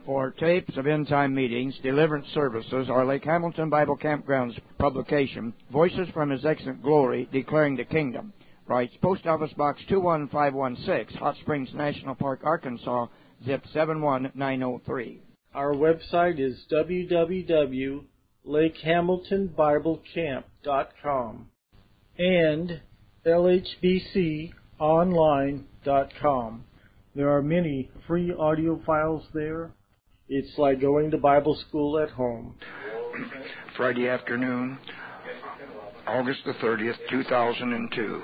for tapes of end-time meetings, deliverance services, or Lake Hamilton Bible Campground's publication, Voices from His Excellent Glory, Declaring the Kingdom. Writes Post Office Box 21516, Hot Springs National Park, Arkansas, zip 71903. Our website is www.lakehamiltonbiblecamp.com and lhbconline.com. There are many free audio files there. It's like going to Bible school at home. Friday afternoon, August the 30th, 2002.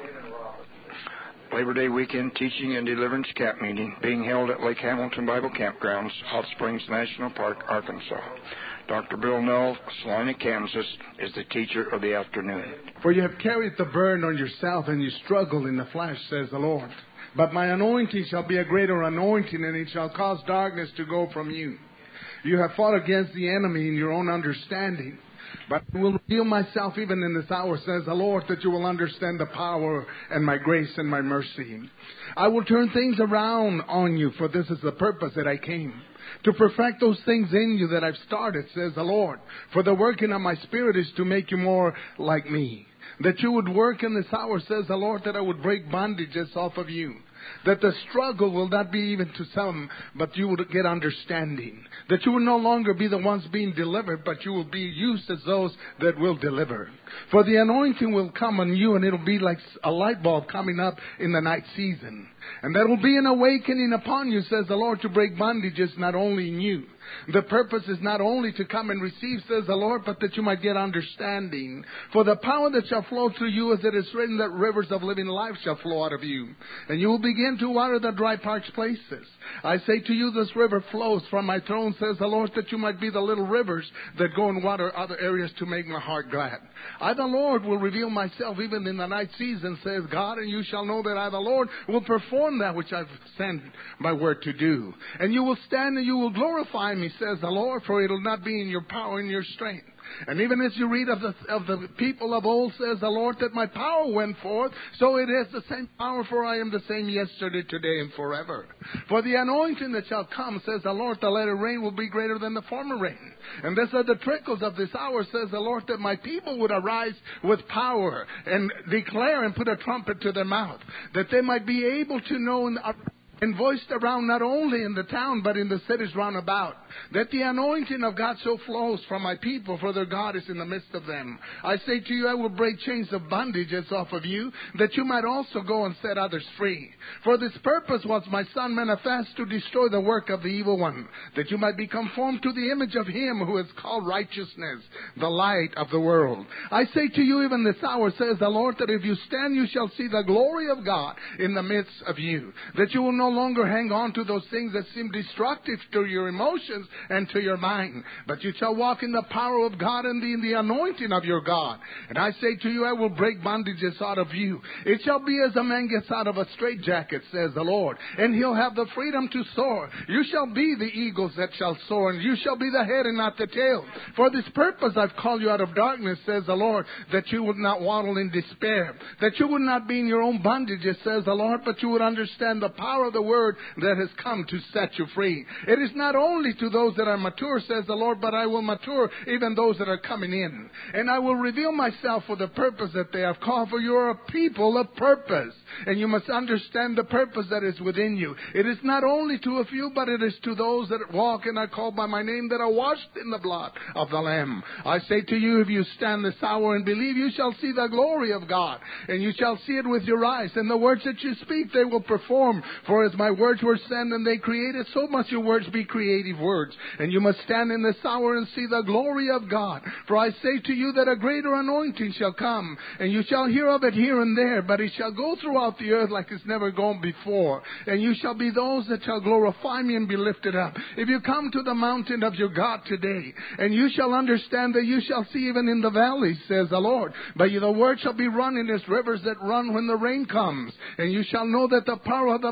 Labor Day weekend teaching and deliverance camp meeting being held at Lake Hamilton Bible Campgrounds, Hot Springs National Park, Arkansas. Dr. Bill Null, Salina, Kansas, is the teacher of the afternoon. For you have carried the burden on yourself, and you struggle in the flesh, says the Lord. But my anointing shall be a greater anointing, and it shall cause darkness to go from you. You have fought against the enemy in your own understanding. But I will reveal myself even in this hour, says the Lord, that you will understand the power and my grace and my mercy. I will turn things around on you, for this is the purpose that I came. To perfect those things in you that I've started, says the Lord. For the working of my Spirit is to make you more like me. That you would work in this hour, says the Lord, that I would break bondages off of you. That the struggle will not be even to some, but you will get understanding. That you will no longer be the ones being delivered, but you will be used as those that will deliver. For the anointing will come on you, and it'll be like a light bulb coming up in the night season. And there will be an awakening upon you, says the Lord, to break bondages not only in you. The purpose is not only to come and receive, says the Lord, but that you might get understanding. For the power that shall flow through you, as it is written, that rivers of living life shall flow out of you. And you will begin to water the dry parched places. I say to you, this river flows from my throne, says the Lord, that you might be the little rivers that go and water other areas to make my heart glad. I, the Lord, will reveal myself even in the night season, says God, and you shall know that I, the Lord, will perform that which I've sent my word to do. And you will stand and you will glorify me, says the Lord, for it will not be in your power and your strength. And even as you read of the people of old, says the Lord, that my power went forth, so it is the same power, for I am the same yesterday, today, and forever. For the anointing that shall come, says the Lord, the latter rain will be greater than the former rain. And these are the trickles of this hour, says the Lord, that my people would arise with power and declare and put a trumpet to their mouth, that they might be able to know and voiced around not only in the town but in the cities round about, that the anointing of God so flows from my people, for their God is in the midst of them. I say to you, I will break chains of bondages off of you, that you might also go and set others free. For this purpose was my Son manifest, to destroy the work of the evil one, that you might be conformed to the image of Him who is called righteousness, the light of the world. I say to you, even this hour, says the Lord, that if you stand, you shall see the glory of God in the midst of you, that you will no longer hang on to those things that seem destructive to your emotions and to your mind, but you shall walk in the power of God and in the anointing of your God. And I say to you, I will break bondages out of you. It shall be as a man gets out of a straitjacket, says the Lord, and he'll have the freedom to soar. You shall be the eagles that shall soar, and you shall be the head and not the tail. For this purpose I've called you out of darkness, says the Lord, that you would not waddle in despair, that you would not be in your own bondages, says the Lord, but you would understand the power of the word that has come to set you free. It is not only to those that are mature, says the Lord, but I will mature even those that are coming in. And I will reveal myself for the purpose that they have called, for you are a people of purpose. And you must understand the purpose that is within you. It is not only to a few, but it is to those that walk and are called by my name, that are washed in the blood of the Lamb. I say to you, if you stand this hour and believe, you shall see the glory of God. And you shall see it with your eyes. And the words that you speak, they will perform. For as my words were sent and they created, so must your words be creative words. And you must stand in this hour and see the glory of God. For I say to you that a greater anointing shall come, and you shall hear of it here and there, but it shall go throughout the earth like it's never gone before. And you shall be those that shall glorify me and be lifted up. If you come to the mountain of your God today, and you shall understand that you shall see even in the valleys, says the Lord, but the word shall be running as rivers that run when the rain comes. And you shall know that the power of the Most High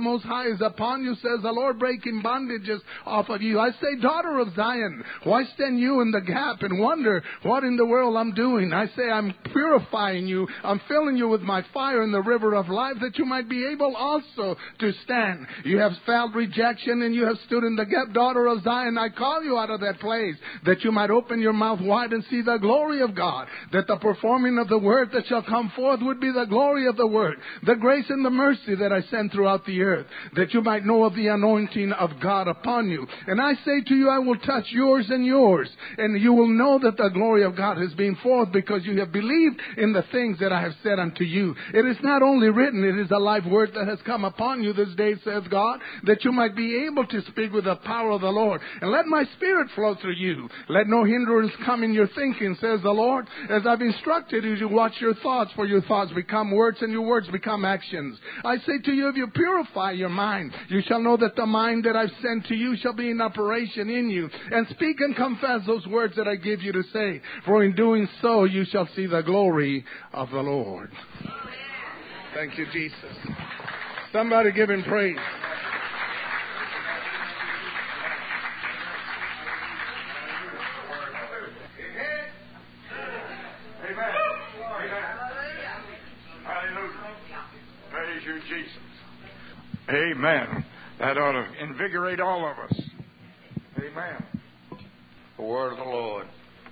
eye is upon you, says the Lord, breaking bondages off of you. I say, daughter of Zion, why stand you in the gap and wonder what in the world I'm doing? I say, I'm purifying you. I'm filling you with my fire in the river of life, that you might be able also to stand. You have felt rejection and you have stood in the gap, daughter of Zion. I call you out of that place, that you might open your mouth wide and see the glory of God, that the performing of the word that shall come forth would be the glory of the word, the grace and the mercy that I send throughout the earth, that you might know of the anointing of God upon you. And I say to you, I will touch yours and yours, and you will know that the glory of God has been forth, because you have believed in the things that I have said unto you. It is not only written, it is a live word that has come upon you this day, says God, that you might be able to speak with the power of the Lord. And let my spirit flow through you. Let no hindrance come in your thinking, says the Lord, as I've instructed you to watch your thoughts, for your thoughts become words and your words become actions. I say to you, if you purify your mind, you shall know that the mind that I've sent to you shall be in operation in you. And speak and confess those words that I give you to say, for in doing so you shall see the glory of the Lord. Thank you, Jesus. Somebody give him praise. Praise you, Jesus. Amen. That ought to invigorate all of us. Amen. The word of the Lord.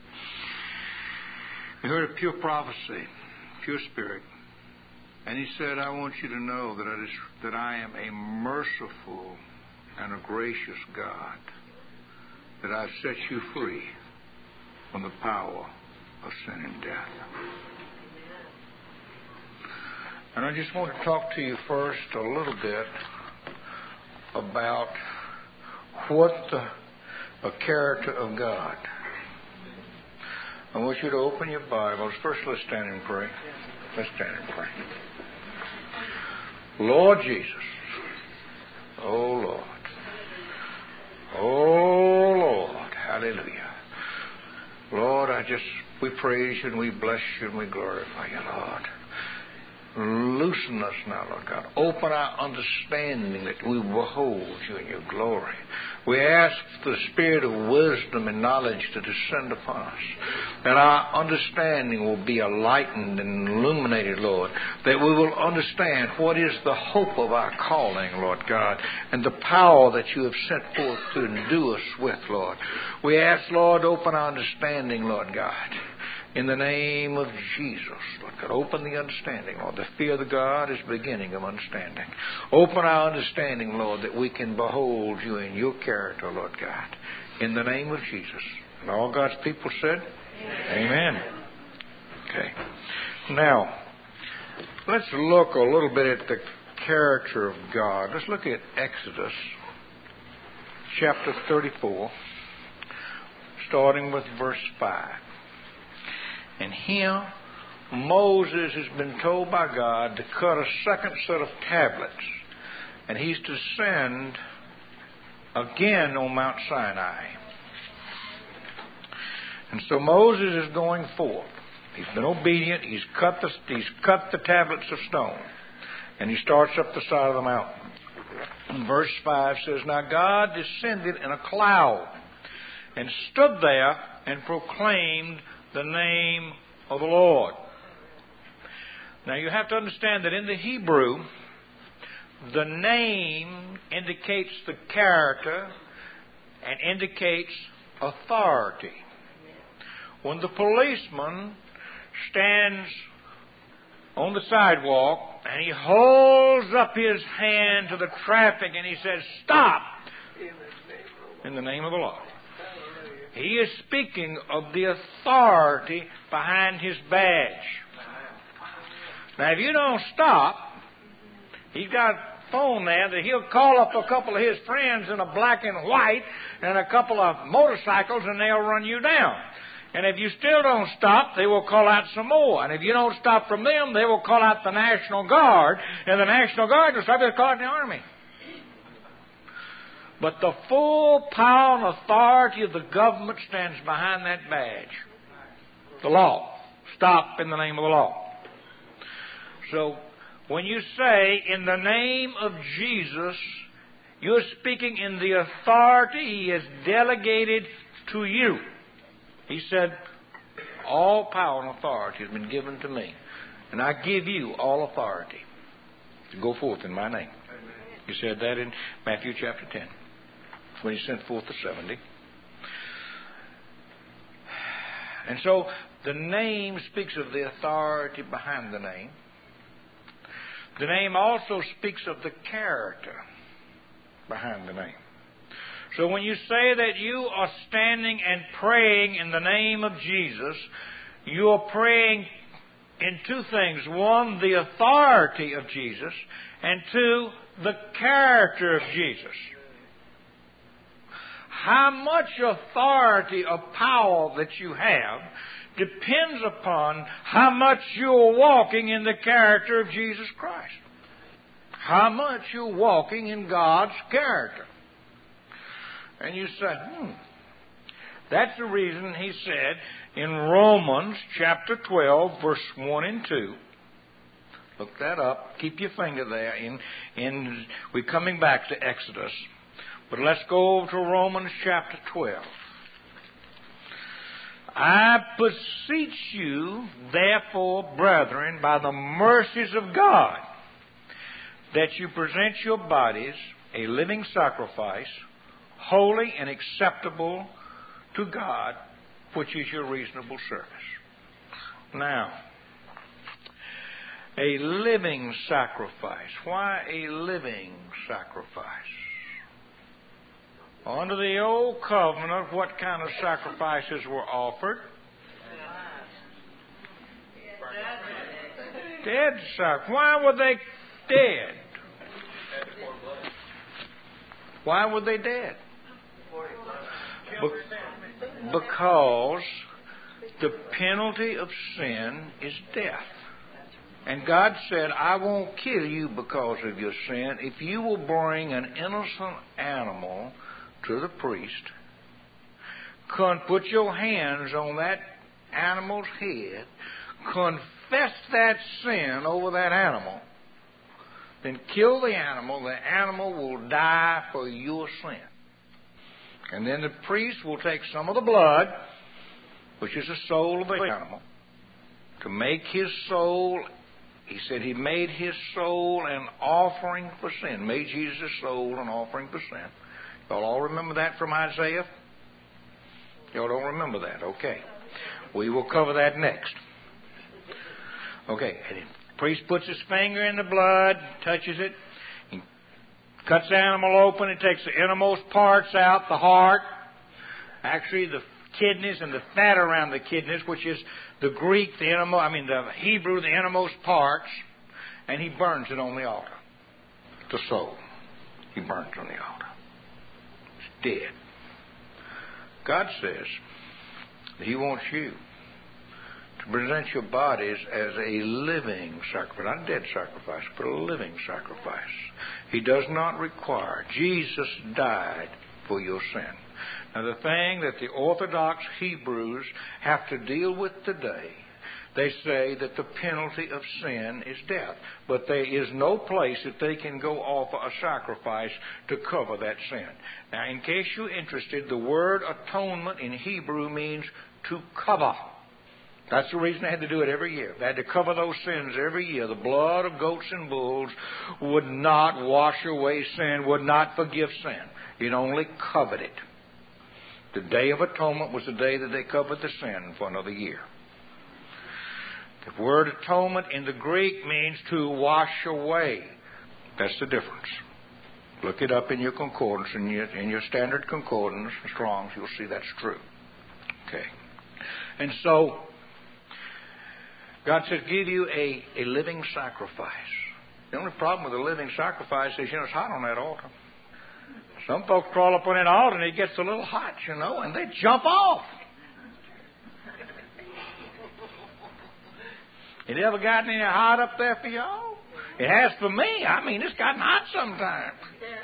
You heard a pure prophecy, pure spirit. And he said, I want you to know that I am a merciful and a gracious God, that I've set you free from the power of sin and death. And I just want to talk to you first a little bit about what the character of God. I want you to open your Bibles. First, let's stand and pray. Let's stand and pray. Lord Jesus. Oh, Lord. Oh, Lord. Hallelujah. Lord, we praise you and we bless you and we glorify you, Lord. Loosen us now, Lord God. Open our understanding that we behold you in your glory. We ask for the spirit of wisdom and knowledge to descend upon us, that our understanding will be enlightened and illuminated, Lord, that we will understand what is the hope of our calling, Lord God, and the power that you have sent forth to endue us with, Lord. We ask, Lord, open our understanding, Lord God. In the name of Jesus, Lord God, open the understanding, Lord. The fear of God is beginning of understanding. Open our understanding, Lord, that we can behold you in your character, Lord God. In the name of Jesus. And all God's people said, Amen. Okay. Now, let's look a little bit at the character of God. Let's look at Exodus chapter 34, starting with verse 5. And here, Moses has been told by God to cut a second set of tablets. And he's to send again on Mount Sinai. And so Moses is going forth. He's been obedient. He's cut the tablets of stone. And he starts up the side of the mountain. And verse 5 says, Now God descended in a cloud and stood there and proclaimed the name of the Lord. Now you have to understand that in the Hebrew, the name indicates the character and indicates authority. When the policeman stands on the sidewalk and he holds up his hand to the traffic and he says, Stop! In the name of the Lord. He is speaking of the authority behind his badge. Now, if you don't stop, he's got a phone there that he'll call up a couple of his friends in a black and white and a couple of motorcycles and they'll run you down. And if you still don't stop, they will call out some more. And if you don't stop from them, they will call out the National Guard. And the National Guard will start calling the Army. But the full power and authority of the government stands behind that badge. The law. Stop in the name of the law. So, when you say, in the name of Jesus, You're speaking in the authority He has delegated to you. He said, all power and authority has been given to me. And I give you all authority to go forth in my name. He said that in Matthew chapter 10, when He sent forth the 70. And so the name speaks of the authority behind the name. The name also speaks of the character behind the name. So when you say that you are standing and praying in the name of Jesus, you are praying in two things. One, the authority of Jesus, and two, the character of Jesus. How much authority or power that you have depends upon how much you're walking in the character of Jesus Christ. How much you're walking in God's character. And you say, that's the reason He said in Romans chapter 12, verse 1 and 2. Look that up. Keep your finger there. We're coming back to Exodus. But let's go over to Romans chapter 12. I beseech you, therefore, brethren, by the mercies of God, that you present your bodies a living sacrifice, holy and acceptable to God, which is your reasonable service. Now, a living sacrifice. Why a living sacrifice? Under the old covenant, what kind of sacrifices were offered? Dead sacrifice. Why were they dead? Why were they dead? Because the penalty of sin is death. And God said, I won't kill you because of your sin. If you will bring an innocent animal to the priest, put your hands on that animal's head, confess that sin over that animal, then kill the animal will die for your sin. And then the priest will take some of the blood, which is the soul of the animal, to make his soul, he said he made his soul an offering for sin, made Jesus' soul an offering for sin. Y'all all remember that from Isaiah? Y'all don't remember that? Okay. We will cover that next. Okay. And the priest puts his finger in the blood, touches it, he cuts the animal open and takes the innermost parts out, the heart, actually the kidneys and the fat around the kidneys, which is the Greek, the Hebrew, the innermost parts, and he burns it on the altar. The soul. He burns it on the altar. It's dead. God says that He wants you to present your bodies as a living sacrifice, not a dead sacrifice, but a living sacrifice. He does not require. Jesus died for your sin. Now, the thing that the Orthodox Hebrews have to deal with today, they say that the penalty of sin is death. But there is no place that they can go offer a sacrifice to cover that sin. Now, in case you're interested, the word atonement in Hebrew means to cover. That's the reason they had to do it every year. They had to cover those sins every year. The blood of goats and bulls would not wash away sin, would not forgive sin. It only covered it. The Day of Atonement was the day that they covered the sin for another year. The word atonement in the Greek means to wash away. That's the difference. Look it up in your concordance, in your standard concordance, Strong's, you'll see that's true. Okay. And so, God says, give you a living sacrifice. The only problem with a living sacrifice is, it's hot on that altar. Some folks crawl up on that altar and it gets a little hot, and they jump off. It ever gotten any hot up there for y'all? It has for me. It's gotten hot sometimes.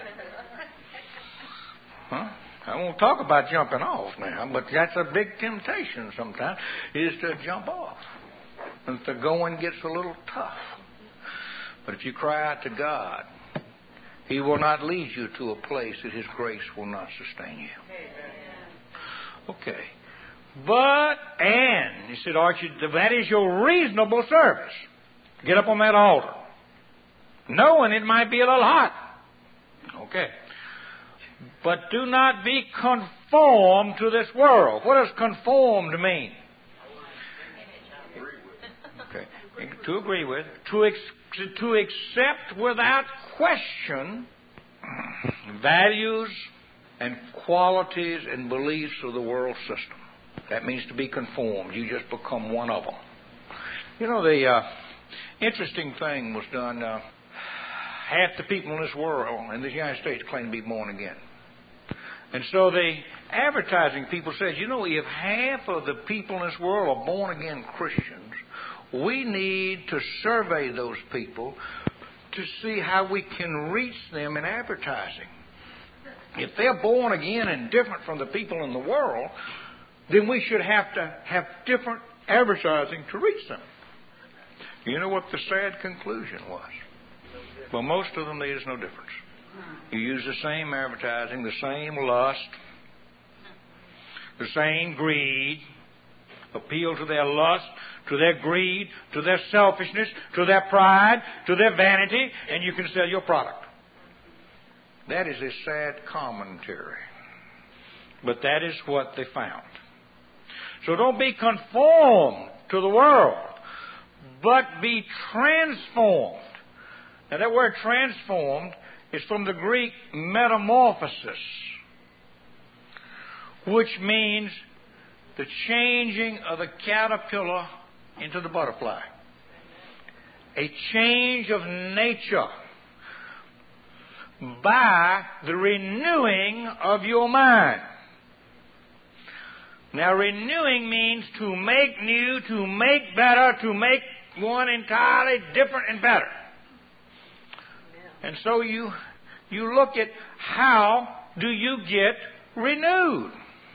Huh? I won't talk about jumping off now, but that's a big temptation sometimes, is to jump off. And the going gets a little tough. But if you cry out to God, He will not lead you to a place that His grace will not sustain you. Okay. And he said, that is your reasonable service. Get up on that altar, knowing it might be a little hot. Okay. But do not be conformed to this world. What does conformed mean? Okay. To agree with. To accept without question values and qualities and beliefs of the world system. That means to be conformed. You just become one of them. You know, the interesting thing was done. Half the people in this world, in the United States, claim to be born again. And so the advertising people said, you know, if half of the people in this world are born again Christians, we need to survey those people to see how we can reach them in advertising. If they're born again and different from the people in the world, then we should have to have different advertising to reach them. You know what the sad conclusion was? Well, most of them, there's no difference. You use the same advertising, the same lust, the same greed, appeal to their lust, to their greed, to their selfishness, to their pride, to their vanity, and you can sell your product. That is a sad commentary. But that is what they found. So don't be conformed to the world, but be transformed. Now that word transformed is from the Greek metamorphosis, which means the changing of the caterpillar into the butterfly. A change of nature by the renewing of your mind. Now, renewing means to make new, to make better, to make one entirely different and better. And so you look at how do you get renewed?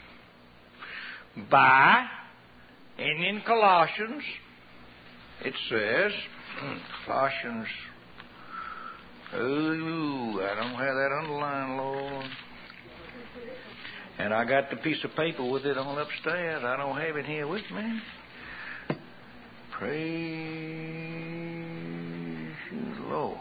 And in Colossians, it says, Colossians, I don't have that underlined, Lord. And I got the piece of paper with it on upstairs. I don't have it here with me. Praise you, Lord.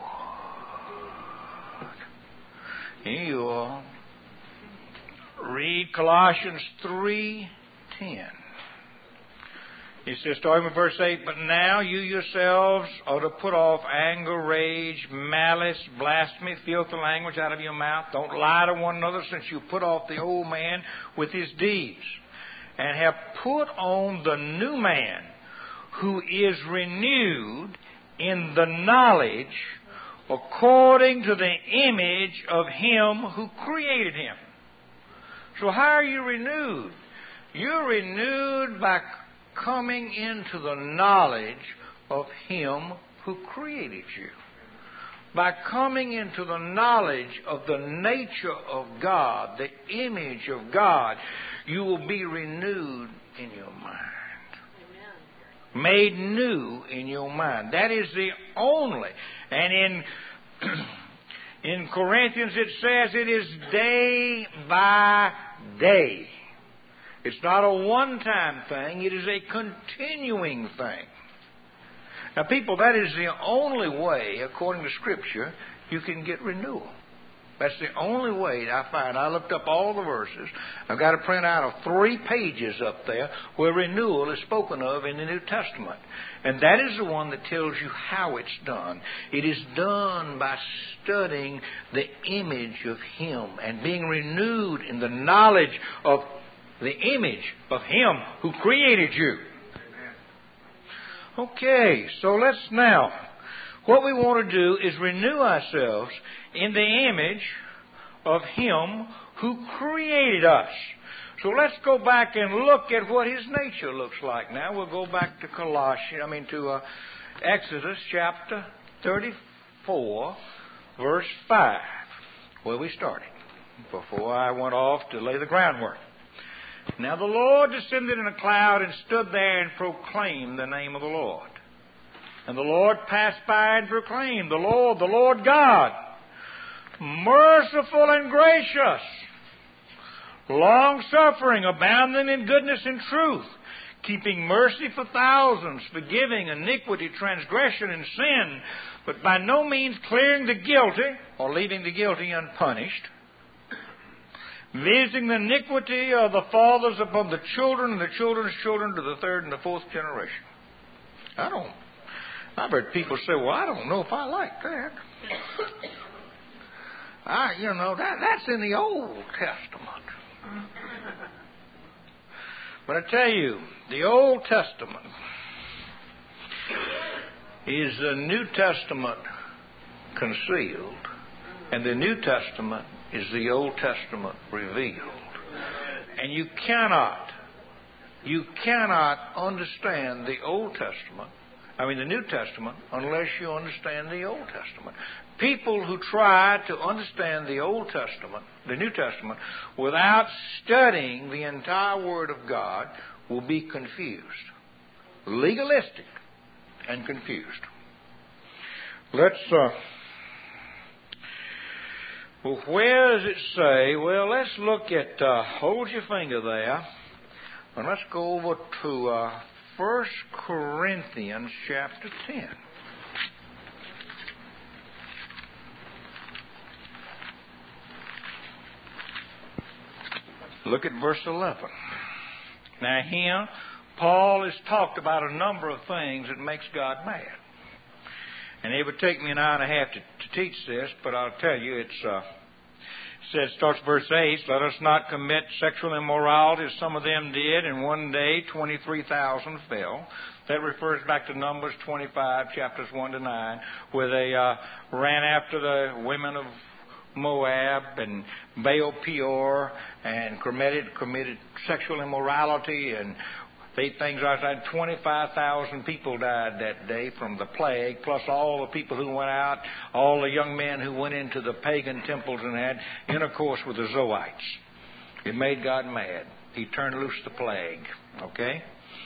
Here you are. Read Colossians 3:10. He says, starting with verse 8, but now you yourselves are to put off anger, rage, malice, blasphemy, filthy language out of your mouth. Don't lie to one another, since you put off the old man with his deeds, and have put on the new man, who is renewed in the knowledge according to the image of him who created him. So how are you renewed? You're renewed by coming into the knowledge of him who created you. By coming into the knowledge of the nature of God, the image of God, you will be renewed in your mind. Amen. Made new in your mind. That is the only. And in Corinthians it says it is day by day. It's not a one-time thing. It is a continuing thing. Now, people, that is the only way, according to Scripture, you can get renewal. That's the only way I find. I looked up all the verses. I've got a printout of 3 pages up there where renewal is spoken of in the New Testament. And that is the one that tells you how it's done. It is done by studying the image of him and being renewed in the knowledge of the image of him who created you. Okay, so let's now, what we want to do is renew ourselves in the image of him who created us. So let's go back and look at what his nature looks like. Now we'll go back to Exodus chapter 34, verse 5, where we started, before I went off to lay the groundwork. Now the Lord descended in a cloud and stood there and proclaimed the name of the Lord. And the Lord passed by and proclaimed, the Lord God, merciful and gracious, long-suffering, abounding in goodness and truth, keeping mercy for thousands, forgiving iniquity, transgression, and sin, but by no means clearing the guilty or leaving the guilty unpunished, visiting the iniquity of the fathers upon the children and the children's children to the third and the fourth generation. I've heard people say, well, I don't know if I like that. That's in the Old Testament. But I tell you, the Old Testament is the New Testament concealed, and the New Testament is the Old Testament revealed. And you cannot understand the New Testament, unless you understand the Old Testament. People who try to understand the New Testament, without studying the entire Word of God, will be confused. Legalistic and confused. Let's, where does it say? Well, let's look at, hold your finger there, and let's go over to 1 Corinthians chapter 10. Look at verse 11. Now here, Paul has talked about a number of things that makes God mad. And it would take me an hour and a half to teach this, but I'll tell you, it says, starts verse 8, let us not commit sexual immorality as some of them did, and one day 23,000 fell. That refers back to Numbers 25, chapters 1 to 9, where they ran after the women of Moab and Baal Peor and committed sexual immorality and things like that. 25,000 people died that day from the plague, plus all the people who went out, all the young men who went into the pagan temples and had intercourse with the Zoites. It made God mad. He turned loose the plague. Okay?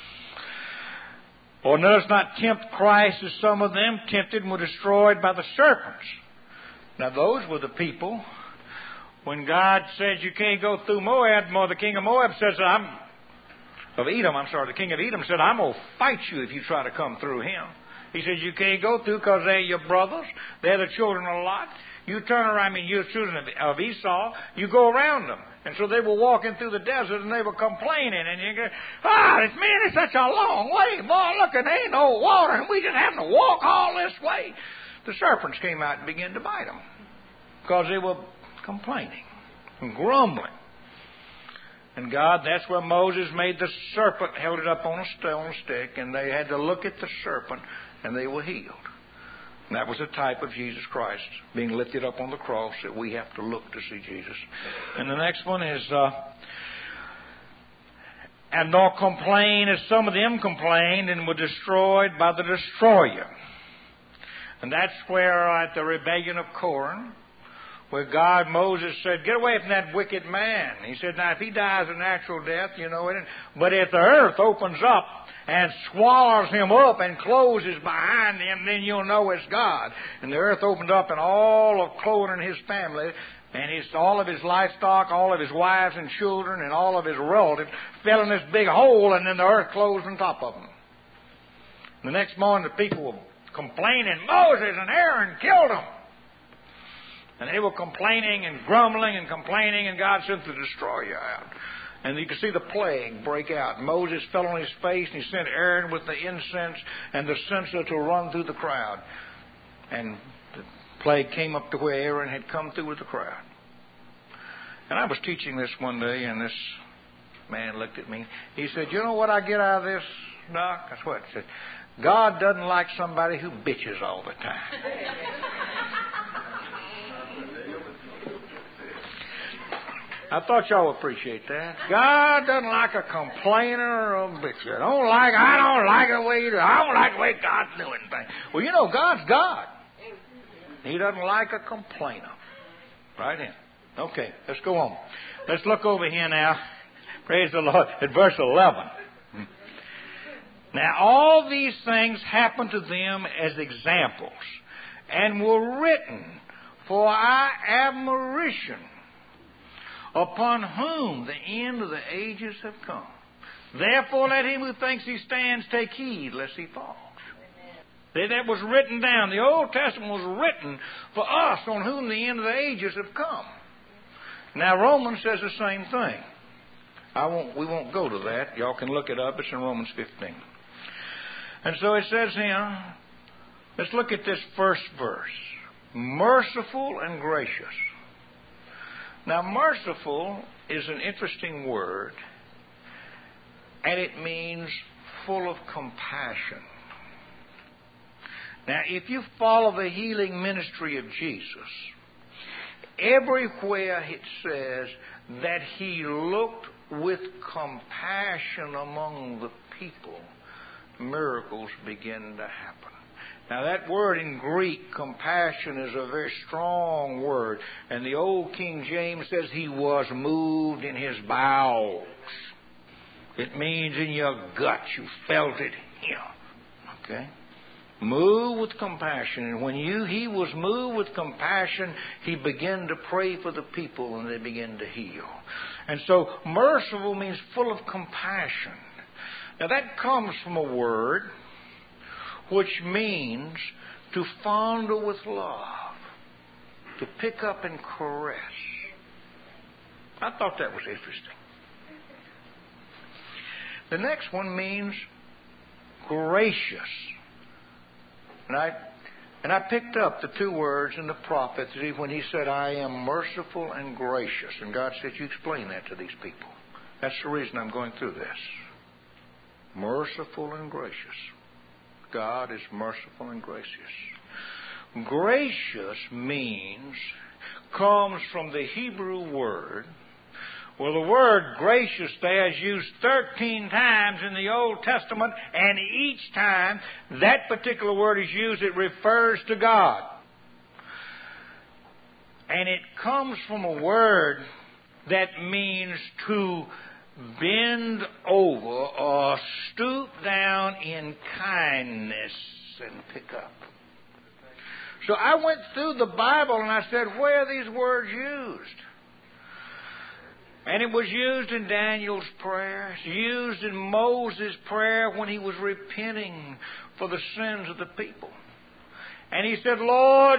Or let us not tempt Christ as some of them tempted and were destroyed by the serpents. Now those were the people, when God says you can't go through Moab, the king of Moab says, the king of Edom said, I'm going to fight you if you try to come through him. He says, you can't go through because they're your brothers. They're the children of Lot. You turn around, you're children of Esau. You go around them. And so they were walking through the desert and they were complaining. And you go, it's such a long way. Boy, look, there ain't no water and we just having to walk all this way. The serpents came out and began to bite them because they were complaining and grumbling. And God, that's where Moses made the serpent, held it up on a stone stick, and they had to look at the serpent, and they were healed. And that was a type of Jesus Christ being lifted up on the cross, that we have to look to see Jesus. And the next one is, and nor complain as some of them complained and were destroyed by the destroyer. And that's where at the rebellion of Korah, where Moses said, get away from that wicked man. He said, now if he dies a natural death, but if the earth opens up and swallows him up and closes behind him, then you'll know it's God. And the earth opened up and all of Korah and his family, and all of his livestock, all of his wives and children, and all of his relatives fell in this big hole, and then the earth closed on top of them. The next morning the people were complaining, Moses and Aaron killed them. And they were complaining and grumbling and complaining, and God sent the destroyer out. And you could see the plague break out. Moses fell on his face, and he sent Aaron with the incense and the censer to run through the crowd. And the plague came up to where Aaron had come through with the crowd. And I was teaching this one day, and this man looked at me. He said, you know what I get out of this, Doc? That's what he said. God doesn't like somebody who bitches all the time. I thought y'all would appreciate that. God doesn't like a complainer or a bitcher. I don't like the way you do it. I don't like the way God's doing things. Well, God's God. He doesn't like a complainer. Right in. Okay, let's go on. Let's look over here now. Praise the Lord. At verse 11. Now, all these things happened to them as examples and were written for our admiration, upon whom the end of the ages have come. Therefore let him who thinks he stands take heed lest he falls. That was written down. The Old Testament was written for us, on whom the end of the ages have come. Now Romans says the same thing. We won't go to that. Y'all can look it up. It's in Romans 15. And so it says here, let's look at this first verse. Merciful and gracious. Now merciful is an interesting word, and it means full of compassion. Now, if you follow the healing ministry of Jesus, everywhere it says that he looked with compassion among the people, miracles begin to happen. Now, that word in Greek, compassion, is a very strong word. And the old King James says he was moved in his bowels. It means in your gut. You felt it here. Okay? Moved with compassion. And when he was moved with compassion, he began to pray for the people and they began to heal. And so merciful means full of compassion. Now that comes from a word which means to fondle with love, to pick up and caress. I thought that was interesting. The next one means gracious. And I picked up the two words in the prophet when he said, I am merciful and gracious. And God said, you explain that to these people. That's the reason I'm going through this. Merciful and gracious. God is merciful and gracious. Gracious comes from the Hebrew word. Well, the word gracious there is used 13 times in the Old Testament, and each time that particular word is used, it refers to God. And it comes from a word that means to bend over or stoop down in kindness and pick up. So I went through the Bible and I said, where are these words used? And it was used in Daniel's prayer. It's used in Moses' prayer when he was repenting for the sins of the people. And he said, Lord,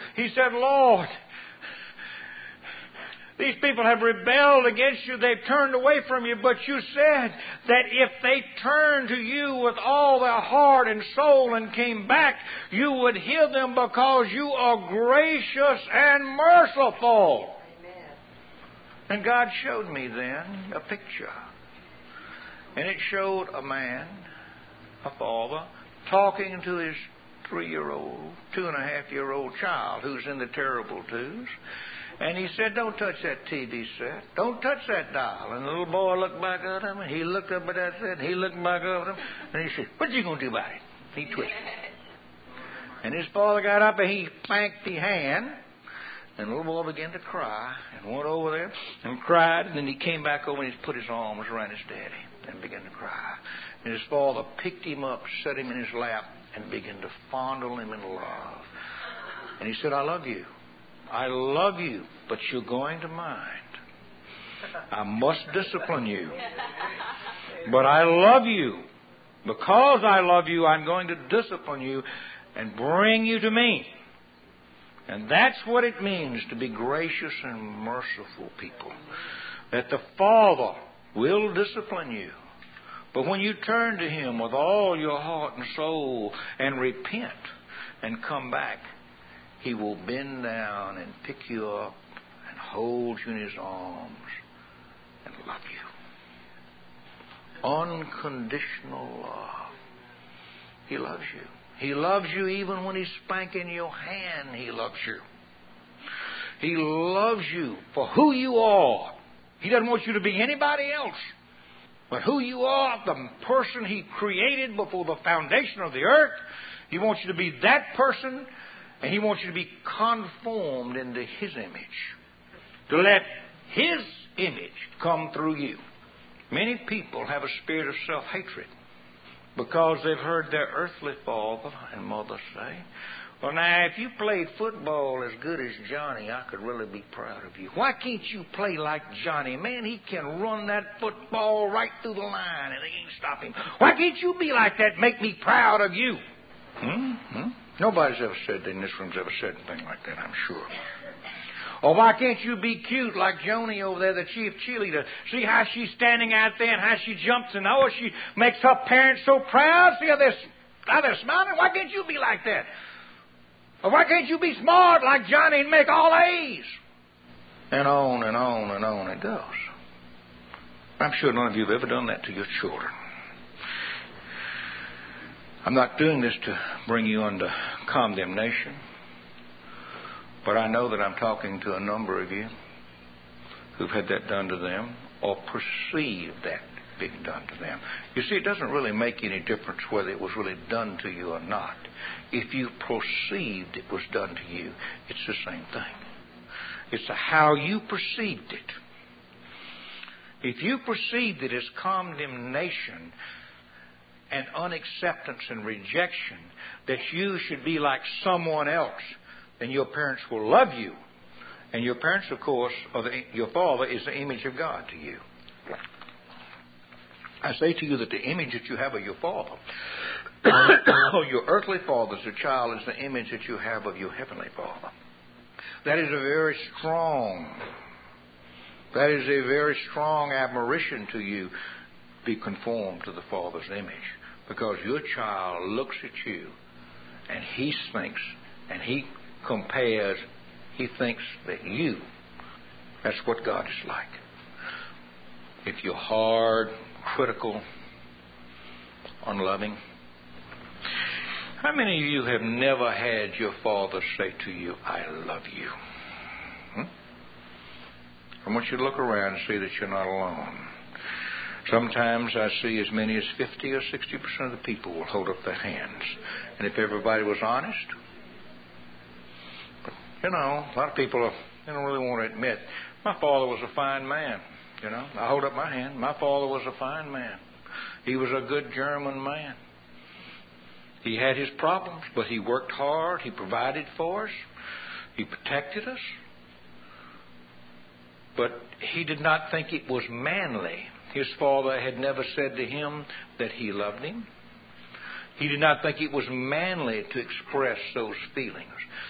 these people have rebelled against you. They've turned away from you. But you said that if they turned to you with all their heart and soul and came back, you would heal them because you are gracious and merciful. And God showed me then a picture. And it showed a man, a father, talking to his 2.5-year-old child who's in the terrible twos. And he said, don't touch that TV set. Don't touch that dial. And the little boy looked back at him, and he looked up at that set, and he looked back at him, and he said, what you going to do about it? He twisted. And his father got up, and he spanked the hand. And the little boy began to cry and went over there and cried. And then he came back over and he put his arms around his daddy and began to cry. And his father picked him up, set him in his lap, and began to fondle him in love. And he said, I love you. I love you, but you're going to mind. I must discipline you. But I love you. Because I love you, I'm going to discipline you and bring you to me. And that's what it means to be gracious and merciful people. That the Father will discipline you. But when you turn to Him with all your heart and soul and repent and come back, He will bend down and pick you up and hold you in His arms and love you. Unconditional love. He loves you. He loves you even when He's spanking your hand. He loves you. He loves you for who you are. He doesn't want you to be anybody else. But who you are, the person He created before the foundation of the earth, He wants you to be that person, and He wants you to be conformed into His image. To let His image come through you. Many people have a spirit of self-hatred because they've heard their earthly father and mother say, Well, now, if you played football as good as Johnny, I could really be proud of you. Why can't you play like Johnny? Man, he can run that football right through the line, and they can't stop him. Why can't you be like that? Make me proud of you. Nobody's ever said that in this room's ever said anything like that, I'm sure. Or why can't you be cute like Joni over there, the chief cheerleader? See how she's standing out there and how she jumps and oh, she makes her parents so proud. See how they're smiling? Why can't you be like that? Or why can't you be smart like Johnny and make all A's? And on and on and on it goes. I'm sure none of you have ever done that to your children. I'm not doing this to bring you under condemnation, but I know that I'm talking to a number of you who've had that done to them or perceived that being done to them. You see, it doesn't really make any difference whether it was really done to you or not. If you perceived it was done to you, it's the same thing. It's how you perceived it. If you perceived it as condemnation and unacceptance and rejection, that you should be like someone else, then your parents will love you. And your parents, of course, your father is the image of God to you. I say to you that the image that you have of your father, or your earthly father as a child, is the image that you have of your heavenly Father. That is a very strong admonition to you. Be conformed to the Father's image. Because your child looks at you and he thinks, and he compares, he thinks that you, that's what God is like. If you're hard, critical, unloving. How many of you have never had your father say to you, I love you? I want you to look around and see that you're not alone. Sometimes I see as many as 50 or 60% of the people will hold up their hands. And if everybody was honest, but, a lot of people don't really want to admit, my father was a fine man. I hold up my hand. My father was a fine man. He was a good German man. He had his problems, but he worked hard. He provided for us. He protected us. But he did not think it was manly. His father had never said to him that he loved him. He did not think it was manly to express those feelings.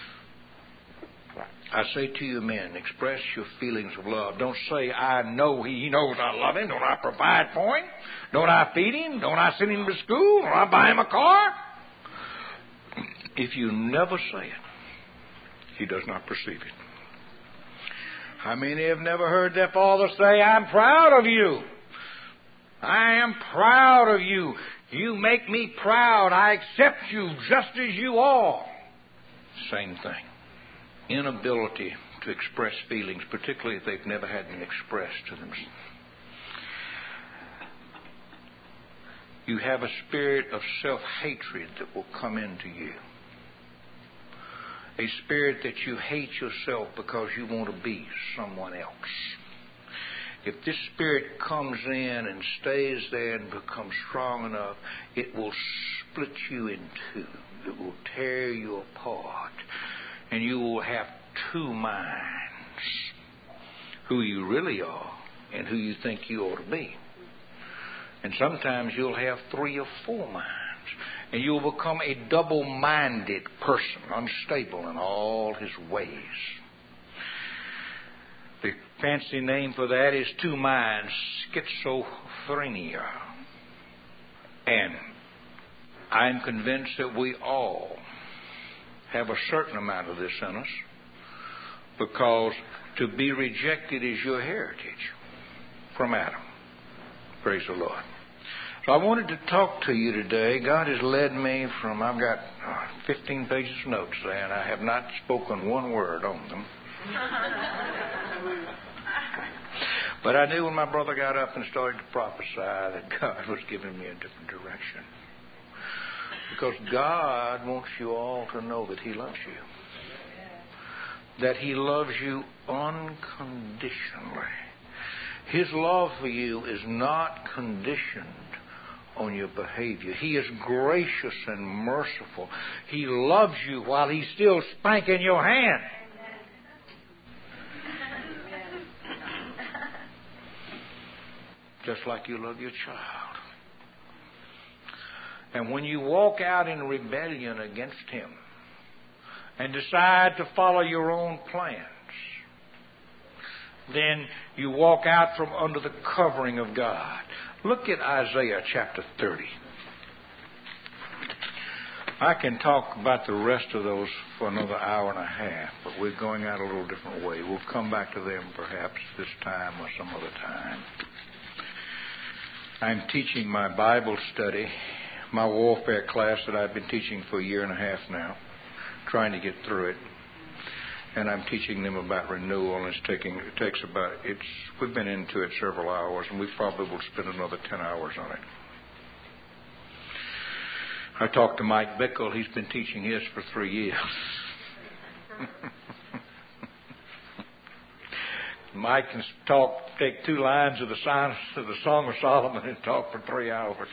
I say to you men, express your feelings of love. Don't say, I know he knows I love him. Don't I provide for him? Don't I feed him? Don't I send him to school? Don't I buy him a car? If you never say it, he does not perceive it. How many have never heard their father say, I'm proud of you? I am proud of you. You make me proud. I accept you just as you are. Same thing. Inability to express feelings, particularly if they've never had them expressed to them. You have a spirit of self-hatred that will come into you. A spirit that you hate yourself because you want to be someone else. If this spirit comes in and stays there and becomes strong enough, it will split you in two. It will tear you apart. And you will have two minds. Who you really are and who you think you ought to be. And sometimes you'll have 3 or 4 minds. And you'll become a double-minded person, unstable in all his ways. The fancy name for that is 2 minds, schizophrenia. And I'm convinced that we all have a certain amount of this in us, because to be rejected is your heritage from Adam. Praise the Lord. So I wanted to talk to you today. God has led me from, I've got 15 pages of notes there, and I have not spoken one word on them. But I knew when my brother got up and started to prophesy that God was giving me a different direction. Because God wants you all to know that He loves you. That He loves you unconditionally. His love for you is not conditioned on your behavior. He is gracious and merciful. He loves you while He's still spanking your hand. Just like you love your child. And when you walk out in rebellion against Him and decide to follow your own plans, then you walk out from under the covering of God. Look at Isaiah chapter 30. I can talk about the rest of those for another hour and a half, but we're going out a little different way. We'll come back to them perhaps this time or some other time. I'm teaching my Bible study, my warfare class that I've been teaching for a year and a half now, trying to get through it. And I'm teaching them about renewal, and we've been into it several hours, and we probably will spend another 10 hours on it. I talked to Mike Bickle. He's been teaching his for 3 years. Mike can take 2 lines of the Song of Solomon and talk for 3 hours.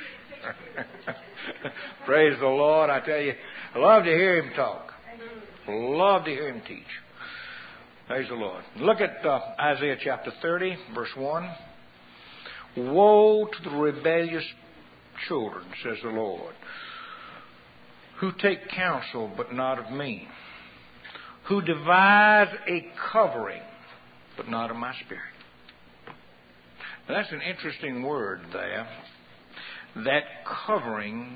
Praise the Lord. I tell you, I love to hear him talk. Love to hear him teach. Praise the Lord. Look at Isaiah chapter 30, verse 1. Woe to the rebellious children, says the Lord, who take counsel but not of me, who devise a covering but not of my spirit. Now, that's an interesting word there. That covering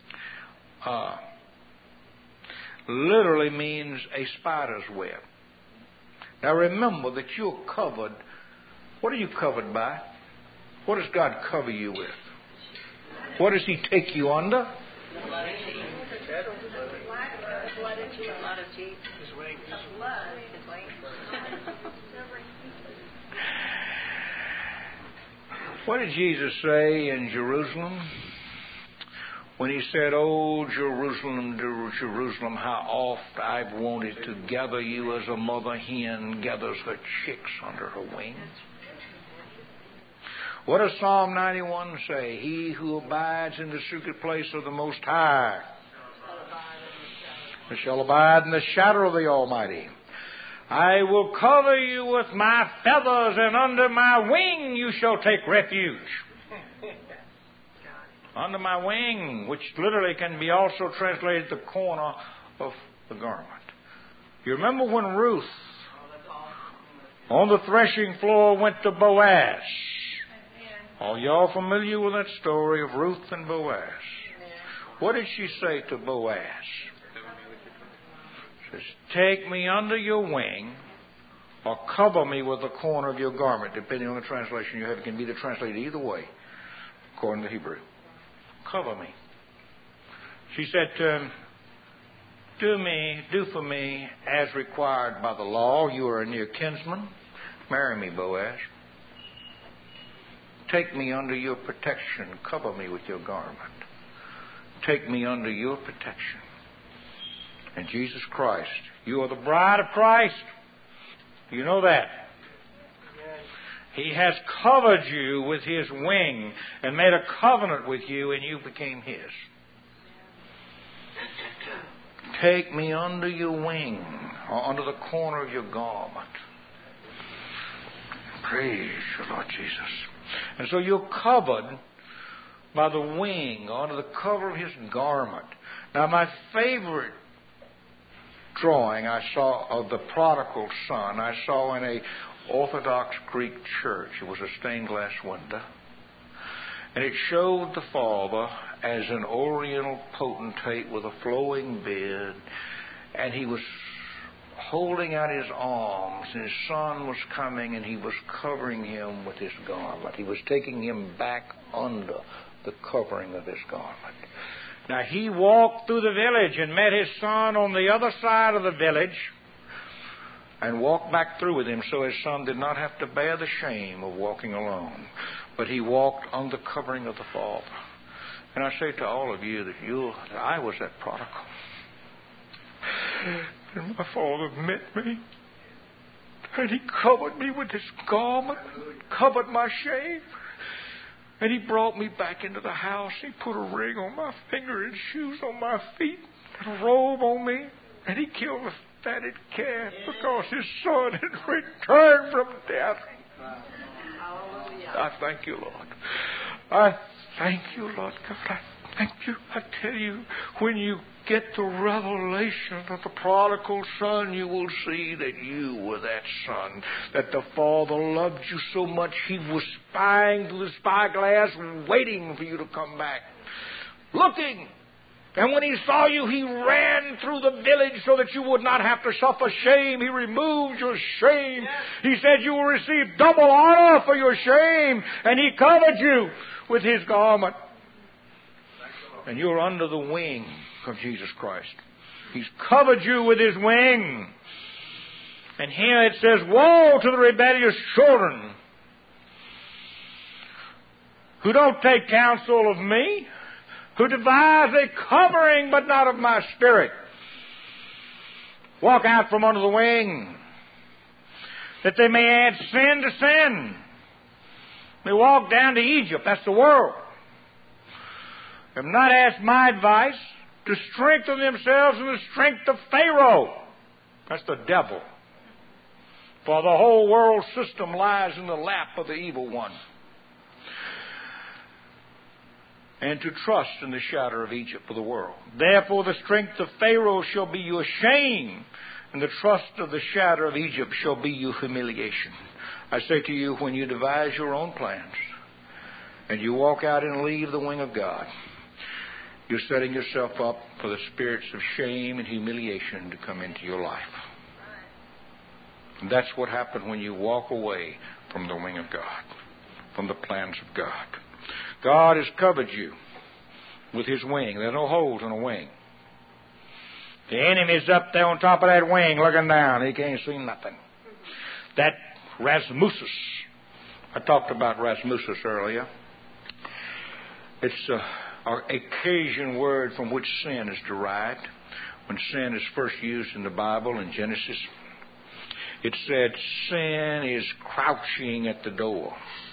literally means a spider's web. Now remember that you're covered. What are you covered by? What does God cover you with? What does He take you under? The blood of Jesus. His wings. What did Jesus say in Jerusalem? When He said, "Oh, Jerusalem, Jerusalem, how oft I've wanted to gather you as a mother hen gathers her chicks under her wings." What does Psalm 91 say? He who abides in the secret place of the Most High shall abide in the shadow of the Almighty. I will cover you with my feathers, and under my wing you shall take refuge. Under my wing, which literally can be also translated the corner of the garment. You remember when Ruth on the threshing floor went to Boaz? Are y'all familiar with that story of Ruth and Boaz? What did she say to Boaz? She says, "Take me under your wing, or cover me with the corner of your garment," depending on the translation you have. It can be translated either way, according to Hebrew. Cover me. She said to him, do for me as required by the law. You are a near kinsman. Marry me, Boaz. Take me under your protection. Cover me with your garment. Take me under your protection. And Jesus Christ, you are the bride of Christ. You know that. He has covered you with His wing and made a covenant with you, and you became His. Take me under your wing, or under the corner of your garment. Praise you, Lord Jesus. And so you're covered by the wing, or under the cover of His garment. Now, my favorite drawing I saw of the prodigal son, I saw in a Orthodox Greek church. It was a stained glass window. And it showed the father as an oriental potentate with a flowing beard. And he was holding out his arms. And his son was coming, and he was covering him with his garment. He was taking him back under the covering of his garment. Now, he walked through the village and met his son on the other side of the village, and walked back through with him, so his son did not have to bear the shame of walking alone, but he walked under the covering of the Father. And I say to all of you that I was that prodigal. And my Father met me, and He covered me with His garment, covered my shame. And he brought me back into the house. He put a ring on my finger and shoes on my feet and a robe on me. And he killed a fatted calf because his son had returned from death. I thank you, Lord. I thank you, Lord God. I thank you. I tell you, when you get the revelation of the prodigal son, you will see that you were that son, that the Father loved you so much he was spying through the spyglass, waiting for you to come back, looking. And when he saw you, he ran through the village so that you would not have to suffer shame. He removed your shame. He said you will receive double honor for your shame. And he covered you with his garment. And you're under the wing of Jesus Christ. He's covered you with his wing. And here it says, woe to the rebellious children who don't take counsel of me, who devise a covering but not of my spirit. Walk out from under the wing, that they may add sin to sin. They walk down to Egypt. That's the world. Have not asked my advice to strengthen themselves in the strength of Pharaoh. That's the devil. For the whole world system lies in the lap of the evil one. And to trust in the shadow of Egypt for the world. Therefore the strength of Pharaoh shall be your shame, and the trust of the shadow of Egypt shall be your humiliation. I say to you, when you devise your own plans, and you walk out and leave the wing of God, you're setting yourself up for the spirits of shame and humiliation to come into your life. And that's what happens when you walk away from the wing of God, from the plans of God. God has covered you with his wing. There are no holes in a wing. The enemy's up there on top of that wing looking down. He can't see nothing. That Rasmusus, I talked about Rasmusus earlier. It's an Caucasian word from which sin is derived. When sin is first used in the Bible in Genesis, it said sin is crouching at the door.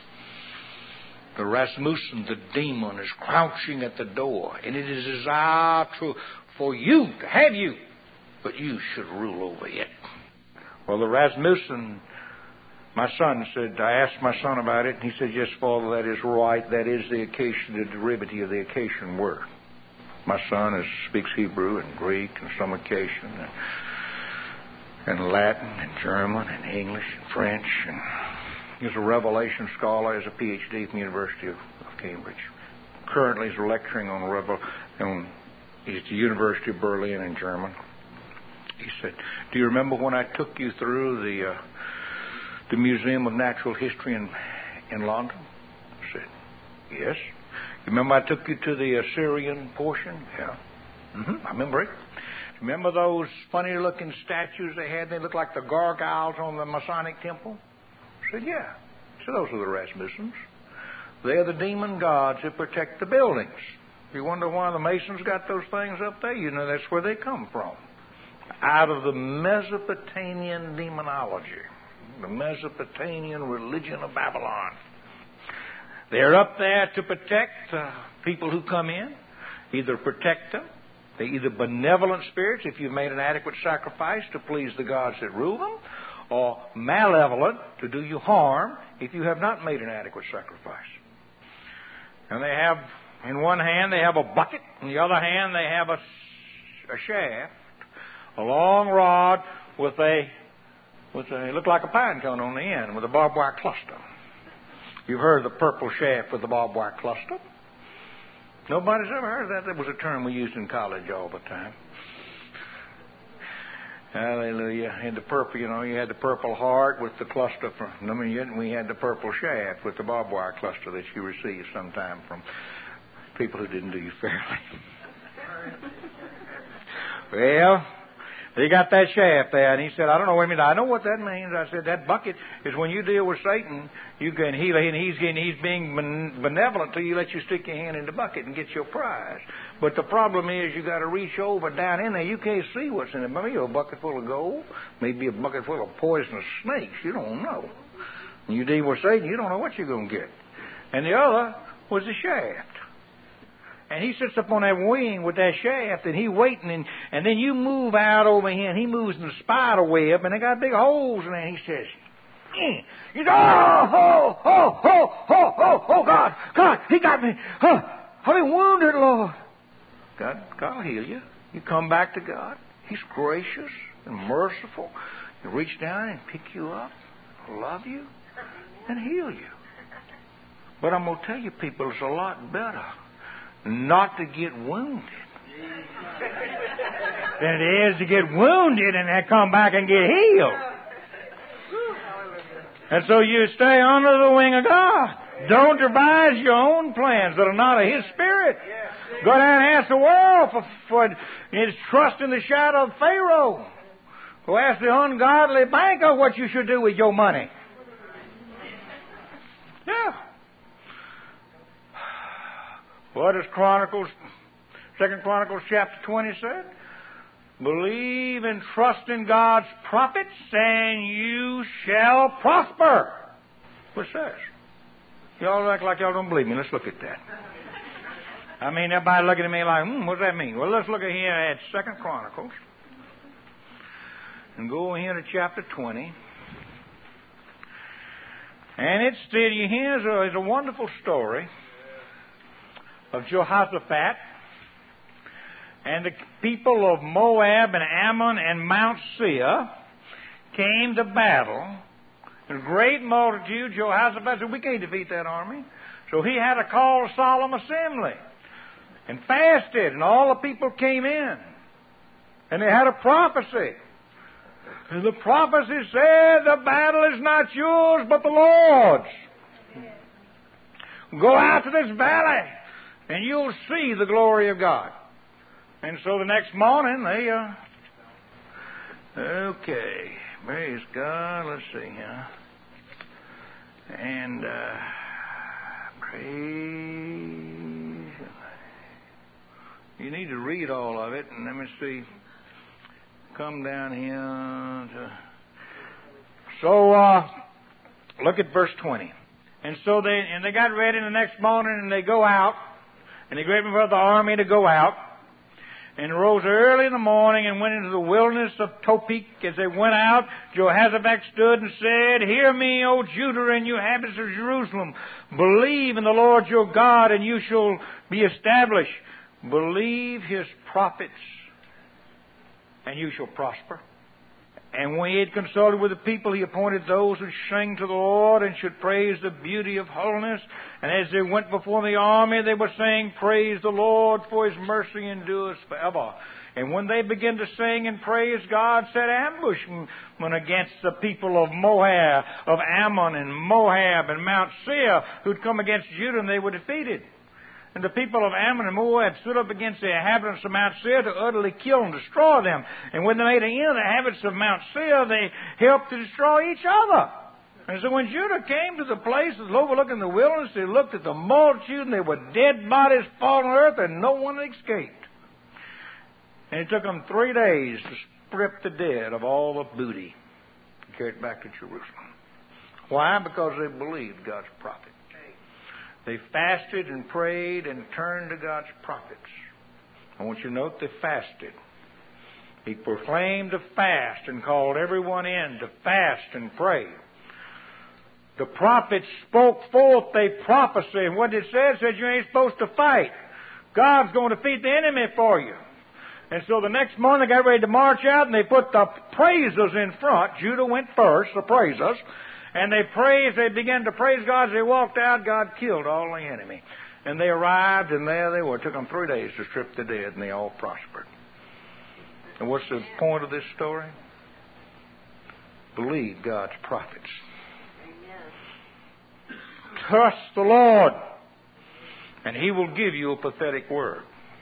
The Rasmussen, the demon, is crouching at the door, and it is desire for you to have you, but you should rule over it. Well, the Rasmussen, my son said, I asked my son about it, and he said, yes, Father, that is right. That is the Acacian, the derivative of the Acacian word. My son speaks Hebrew and Greek and some Acacian and Latin and German and English and French, and he's a Revelation scholar. He's a PhD from the University of Cambridge. Currently, he's lecturing on he's at the University of Berlin in German. He said, do you remember when I took you through the Museum of Natural History in London? I said, yes. You remember I took you to the Assyrian portion? Yeah. I remember it. Remember those funny-looking statues they had? They looked like the gargoyles on the Masonic temple? I said, yeah. So those are the Rasmussens. They're the demon gods that protect the buildings. If you wonder why the Masons got those things up there, you know that's where they come from. Out of the Mesopotamian demonology, the Mesopotamian religion of Babylon. They're up there to protect people who come in, either protect them. They're either benevolent spirits, if you've made an adequate sacrifice to please the gods that rule them, or malevolent, to do you harm if you have not made an adequate sacrifice. And they have, in one hand, they have a bucket. In the other hand, they have a shaft, a long rod with a look like a pine cone on the end with a barbed wire cluster. You've heard of the purple shaft with the barbed wire cluster. Nobody's ever heard of that. That was a term we used in college all the time. Hallelujah. And the purple, you had the purple heart with the cluster we had the purple shaft with the barbed wire cluster that you received sometime from people who didn't do you fairly. Well, they got that shaft there, and he said, I don't know what it means. I know what that means. I said, that bucket is when you deal with Satan, you can heal him, and he's being benevolent to you, let you stick your hand in the bucket and get your prize. But the problem is you got to reach over down in there. You can't see what's in it. Maybe a bucket full of gold, maybe a bucket full of poisonous snakes. You don't know. When you deal with Satan, you don't know what you're going to get. And the other was the shaft. And he sits up on that wing with that shaft, and he waiting, and then you move out over here, and he moves in the spider web, and they got big holes in there, and he says, you go, oh, God, he got me. I've been wounded, Lord. God will heal you. You come back to God. He's gracious and merciful. He'll reach down and pick you up, love you, and heal you. But I'm going to tell you, people, it's a lot better not to get wounded than it is to get wounded and then come back and get healed. And so you stay under the wing of God. Don't devise your own plans that are not of His Spirit. Go down and ask the world for its trust in the shadow of Pharaoh. Go ask the ungodly banker what you should do with your money. Yeah. What does 2 Chronicles chapter 20 said? Believe and trust in God's prophets, and you shall prosper. What it says? Y'all act like y'all don't believe me. Let's look at that. I mean, everybody looking at me like, what does that mean? Well, let's look at here at 2 Chronicles. And go here to chapter 20. And it's here's a wonderful story of Jehoshaphat and the people of Moab and Ammon and Mount Seir came to battle. A great multitude. Jehoshaphat said, we can't defeat that army. So he had to call a solemn assembly and fasted, and all the people came in. And they had a prophecy. And the prophecy said, the battle is not yours, but the Lord's. Go out to this valley, and you'll see the glory of God. And so the next morning, okay, praise God, let's see here. And, praise, you need to read all of it, and let me see, come down here. So, look at verse 20. And so they got ready the next morning, and they go out, and they get ready for the army to go out, and rose early in the morning and went into the wilderness of Topek. As they went out, Jehoshaphat stood and said, hear me, O Judah, and you inhabitants of Jerusalem. Believe in the Lord your God, and you shall be established. Believe His prophets, and you shall prosper. And when he had consulted with the people, he appointed those who sing to the Lord and should praise the beauty of holiness. And as they went before the army, they were saying, praise the Lord, for His mercy endures forever. And when they began to sing and praise, God set ambushment against the people of Moab, of Ammon and Moab and Mount Seir, who'd come against Judah, and they were defeated. And the people of Ammon and Moab stood up against the inhabitants of Mount Seir to utterly kill and destroy them. And when they made an end of the inhabitants of Mount Seir, they helped to destroy each other. And so when Judah came to the place that was overlooking the wilderness, they looked at the multitude, and there were dead bodies fallen on earth, and no one escaped. And it took them 3 days to strip the dead of all the booty and carry it back to Jerusalem. Why? Because they believed God's prophet. They fasted and prayed and turned to God's prophets. I want you to note they fasted. He proclaimed a fast and called everyone in to fast and pray. The prophets spoke forth a prophecy, and what it said you ain't supposed to fight. God's going to defeat the enemy for you. And so the next morning they got ready to march out, and they put the praisers in front. Judah went first, the praisers. And they began to praise God. As they walked out, God killed all the enemy. And they arrived, and there they were. It took them 3 days to strip the dead, and they all prospered. And what's the point of this story? Believe God's prophets. Amen. Trust the Lord, and He will give you a prophetic word.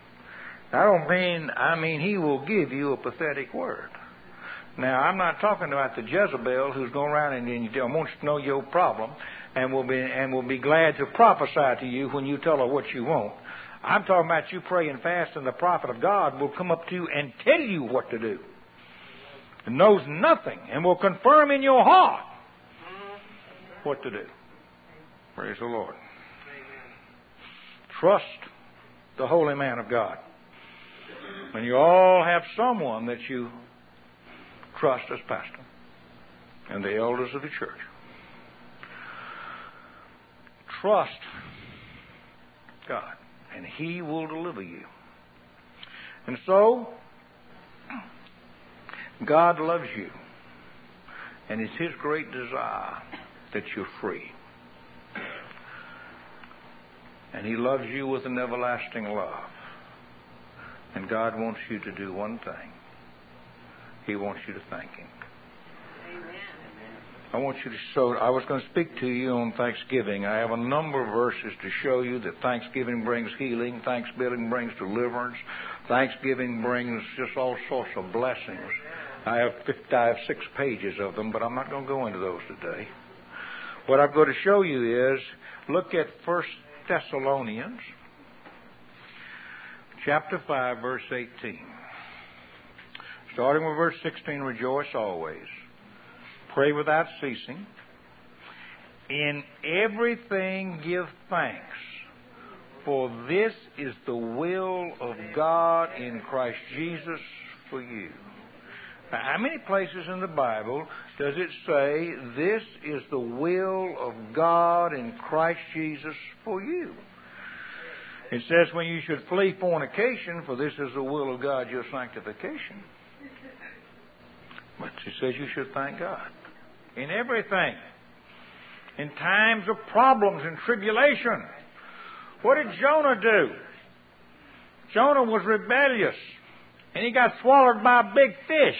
I mean He will give you a prophetic word. Now, I'm not talking about the Jezebel who's going around and wants to know your problem and will be glad to prophesy to you when you tell her what you want. I'm talking about you pray and fast, and the prophet of God will come up to you and tell you what to do. And knows nothing and will confirm in your heart what to do. Praise the Lord. trust the holy man of God. And you all have someone that you trust as pastor and the elders of the church. Trust God, and He will deliver you. And so, God loves you, and it's His great desire that you're free. And He loves you with an everlasting love. And God wants you to do one thing. He wants you to thank Him. I want you to show. I was going to speak to you on Thanksgiving. I have a number of verses to show you that Thanksgiving brings healing, Thanksgiving brings deliverance, Thanksgiving brings just all sorts of blessings. I have 6 pages of them, but I'm not going to go into those today. What I'm going to show you is, look at 1 Thessalonians chapter 5, verse 18. Starting with verse 16, rejoice always. Pray without ceasing. In everything give thanks, for this is the will of God in Christ Jesus for you. Now, how many places in the Bible does it say, this is the will of God in Christ Jesus for you? It says when you should flee fornication, for this is the will of God, your sanctification. But it says you should thank God. In everything. In times of problems and tribulation. What did Jonah do? Jonah was rebellious. And he got swallowed by a big fish.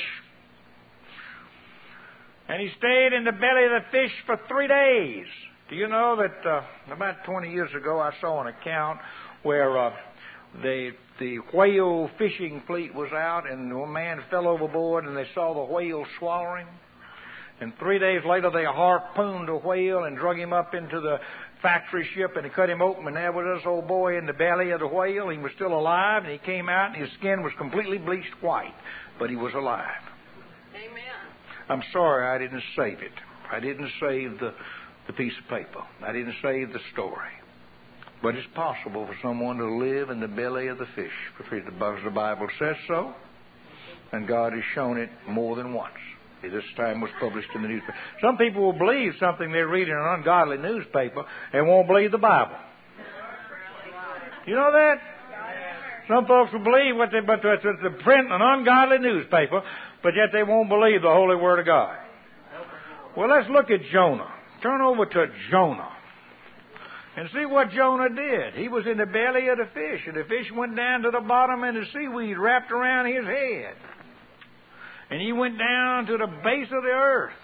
And he stayed in the belly of the fish for 3 days. Do you know that about 20 years ago I saw an account where the whale fishing fleet was out and a man fell overboard and they saw the whale swallowing. And 3 days later they harpooned a whale and drug him up into the factory ship and they cut him open, and there was this old boy in the belly of the whale. He was still alive, and he came out and his skin was completely bleached white, but he was alive. Amen. I'm sorry I didn't save it. I didn't save the piece of paper. I didn't save the story. But it's possible for someone to live in the belly of the fish, because the Bible says so, and God has shown it more than once. This time was published in the newspaper. Some people will believe something they read in an ungodly newspaper and won't believe the Bible. You know that? Some folks will believe what they print in an ungodly newspaper, but yet they won't believe the holy word of God. Well, let's look at Jonah. Turn over to Jonah and see what Jonah did. He was in the belly of the fish, and the fish went down to the bottom, and the seaweed wrapped around his head. And he went down to the base of the earth.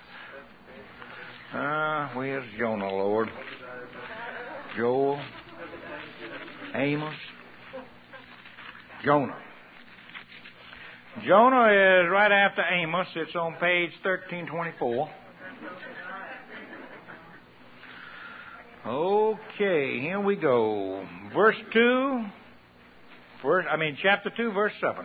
Where's Jonah, Lord? Joel, Amos, Jonah. Jonah is right after Amos. It's on page 1324. Okay, here we go. Chapter 2, verse 7.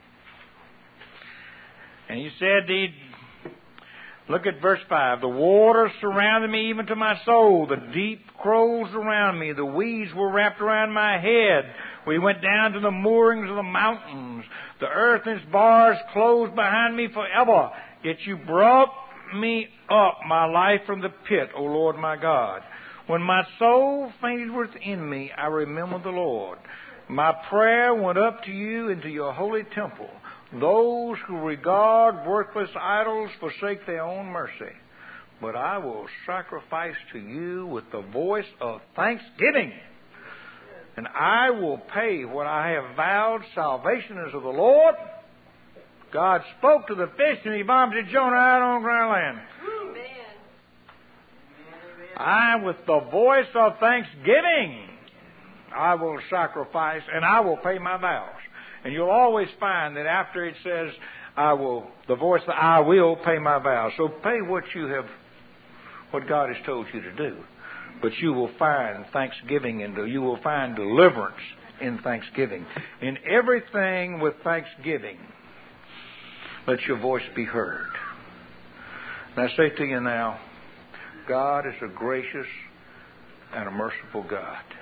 And he said, look at verse 5. The waters surrounded me even to my soul. The deep closed around me. The weeds were wrapped around my head. We went down to the moorings of the mountains. The earth and its bars closed behind me forever. Yet you brought me up, my life, from the pit, O Lord my God. When my soul fainted within me, I remembered the Lord. My prayer went up to you into your holy temple. Those who regard worthless idols forsake their own mercy. But I will sacrifice to you with the voice of thanksgiving. And I will pay what I have vowed. Salvation is of the Lord. God spoke to the fish and he vomited Jonah out on dry land. I, with the voice of thanksgiving, I will sacrifice and I will pay my vows. And you'll always find that after it says, I will pay my vows. So pay what God has told you to do. But you will find thanksgiving and you will find deliverance in thanksgiving. In everything with thanksgiving, let your voice be heard. And I say to you now, God is a gracious and a merciful God.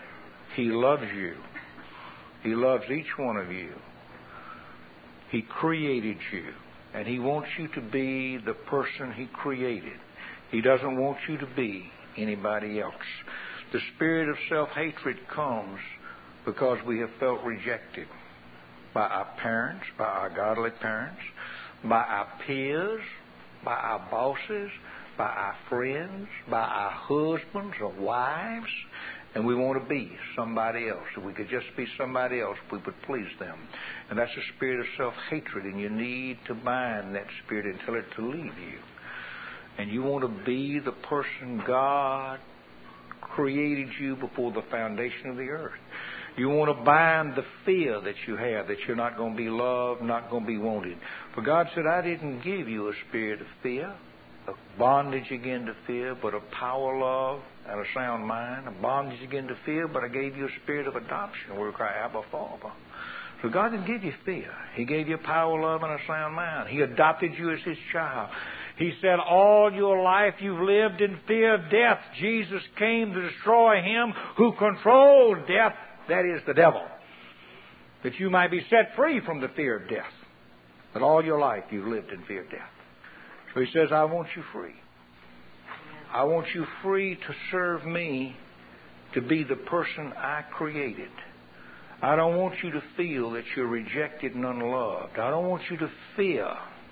He loves you. He loves each one of you. He created you. And He wants you to be the person He created. He doesn't want you to be anybody else. The spirit of self-hatred comes because we have felt rejected by our parents, by our godly parents, by our peers, by our bosses, by our friends, by our husbands or wives. And we want to be somebody else. If we could just be somebody else, we would please them. And that's the spirit of self-hatred, and you need to bind that spirit and tell it to leave you. And you want to be the person God created you before the foundation of the earth. You want to bind the fear that you have, that you're not going to be loved, not going to be wanted. For God said, I didn't give you a spirit of fear, of bondage again to fear, but of power, love, and a sound mind. A bondage again to fear, but I gave you a spirit of adoption, where we cry, Abba, Father. So God didn't give you fear. He gave you power, love, and a sound mind. He adopted you as His child. He said, all your life you've lived in fear of death. Jesus came to destroy him who controlled death, that is, the devil, that you might be set free from the fear of death. But all your life you've lived in fear of death. So He says, I want you free. I want you free to serve me, to be the person I created. I don't want you to feel that you're rejected and unloved. I don't want you to fear.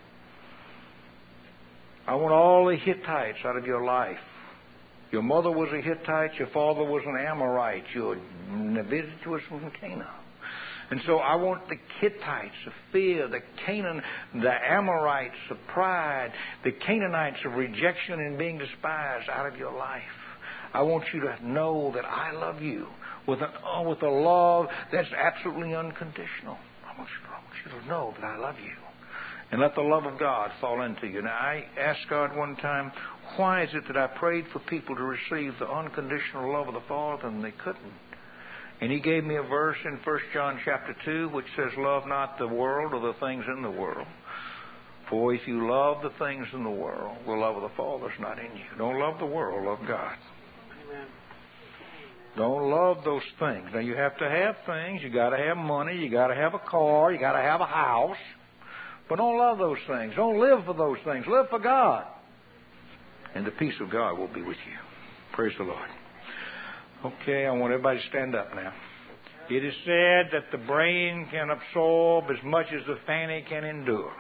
I want all the Hittites out of your life. Your mother was a Hittite. Your father was an Amorite. Your visit was from Canaan. And so I want the Hittites of fear, the Amorites of pride, the Canaanites of rejection and being despised out of your life. I want you to know that I love you with a love that's absolutely unconditional. I want you to know that I love you. And let the love of God fall into you. Now, I asked God one time, why is it that I prayed for people to receive the unconditional love of the Father and they couldn't? And He gave me a verse in 1 John chapter 2 which says, love not the world or the things in the world. For if you love the things in the world, the love of the Father is not in you. Don't love the world, love God. Amen. Don't love those things. Now, you have to have things. You got to have money. You got to have a car. You got to have a house. But don't love those things. Don't live for those things. Live for God. And the peace of God will be with you. Praise the Lord. Okay, I want everybody to stand up now. It is said that the brain can absorb as much as the fanny can endure.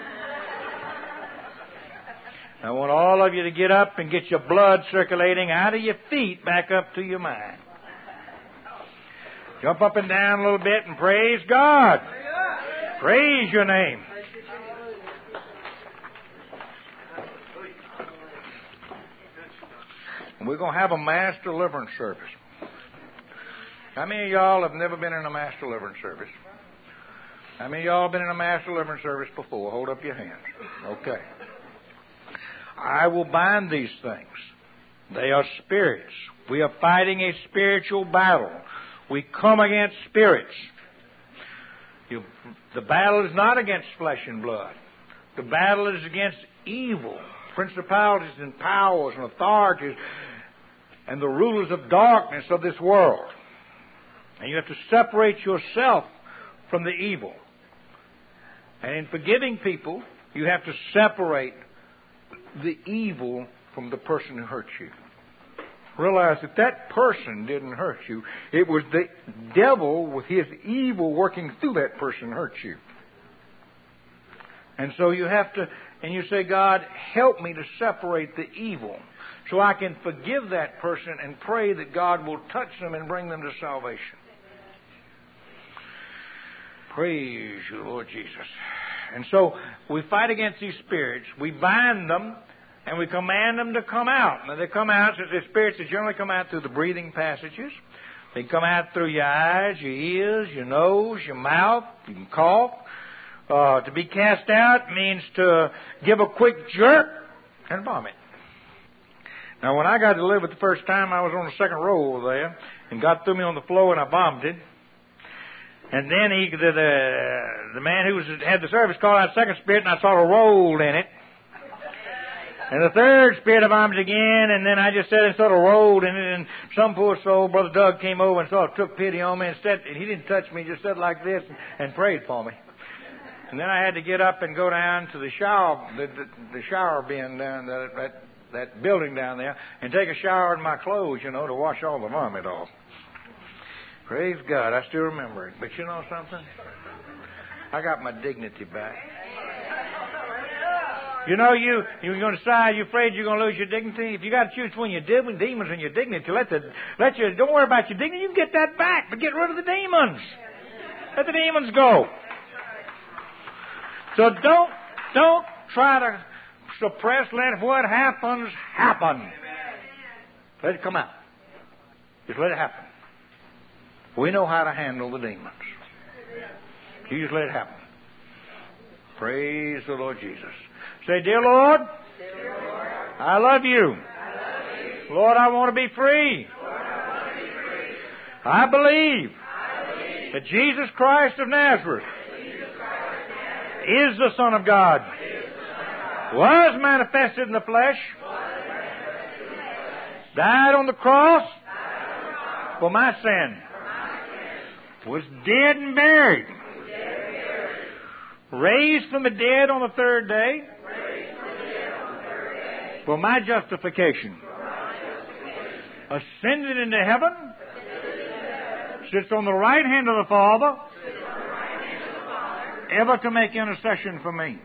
I want all of you to get up and get your blood circulating out of your feet back up to your mind. Jump up and down a little bit and praise God. Praise your name. We're going to have a mass deliverance service. How many of y'all have never been in a mass deliverance service? How many of y'all have been in a mass deliverance service before? Hold up your hands. Okay. I will bind these things. They are spirits. We are fighting a spiritual battle. We come against spirits. The battle is not against flesh and blood. The battle is against evil, principalities and powers and authorities and the rulers of darkness of this world. And you have to separate yourself from the evil. And in forgiving people, you have to separate the evil from the person who hurt you. Realize that that person didn't hurt you. It was the devil with his evil working through that person hurt you. And so you have to, and you say, God, help me to separate the evil so I can forgive that person and pray that God will touch them and bring them to salvation. Praise you, Lord Jesus. And so we fight against these spirits. We bind them and we command them to come out. Now they come out, since they're spirits, they generally come out through the breathing passages. They come out through your eyes, your ears, your nose, your mouth. You can cough. To be cast out means to give a quick jerk and vomit. Now, when I got delivered the first time, I was on the second row over there, and God threw me on the floor, and I vomited. And then the man who had the service called out second spirit, and I saw a roll in it. And the third spirit of bondage again, and then I just sat and sort of rolled in it, and some poor soul, Brother Doug, came over and sort of took pity on me and said, and he didn't touch me, just said like this and prayed for me. And then I had to get up and go down to the shower, the shower bin down that building down there, and take a shower in my clothes, to wash all the vomit off. Praise God, I still remember it. But you know something? I got my dignity back. You're going to decide you're afraid you're going to lose your dignity. If you got to choose between your demons and your dignity, don't worry about your dignity. You can get that back, but get rid of the demons. Let the demons go. So don't try to suppress. Let what happens happen. Let it come out. Just let it happen. We know how to handle the demons. You just let it happen. Praise the Lord Jesus. Say, Dear Lord, I love you. Lord, I want to be free. I believe that Jesus Christ of Nazareth is the Son of God, was manifested in the flesh, died on the cross for my sin, was dead and buried, raised from the dead on the third day for my justification, ascended into heaven, sits on the right hand of the Father, ever to make intercession for me.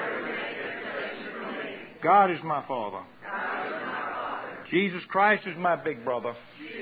God is my Father. Jesus Christ is my big brother.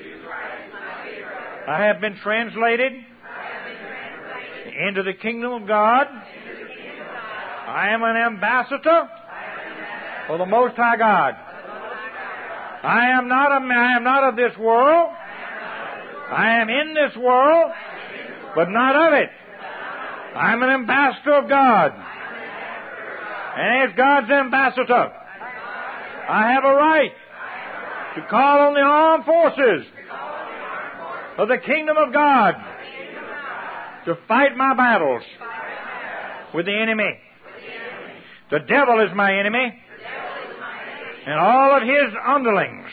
I have been translated into the kingdom of God. I am an ambassador for the Most High God. I am not of this world. I am in this world, but not of it. I'm an ambassador of God. And as God's ambassador, I have a right to call on the armed forces of the kingdom of God to fight my battles with the enemy. The devil is my enemy, and all of his underlings.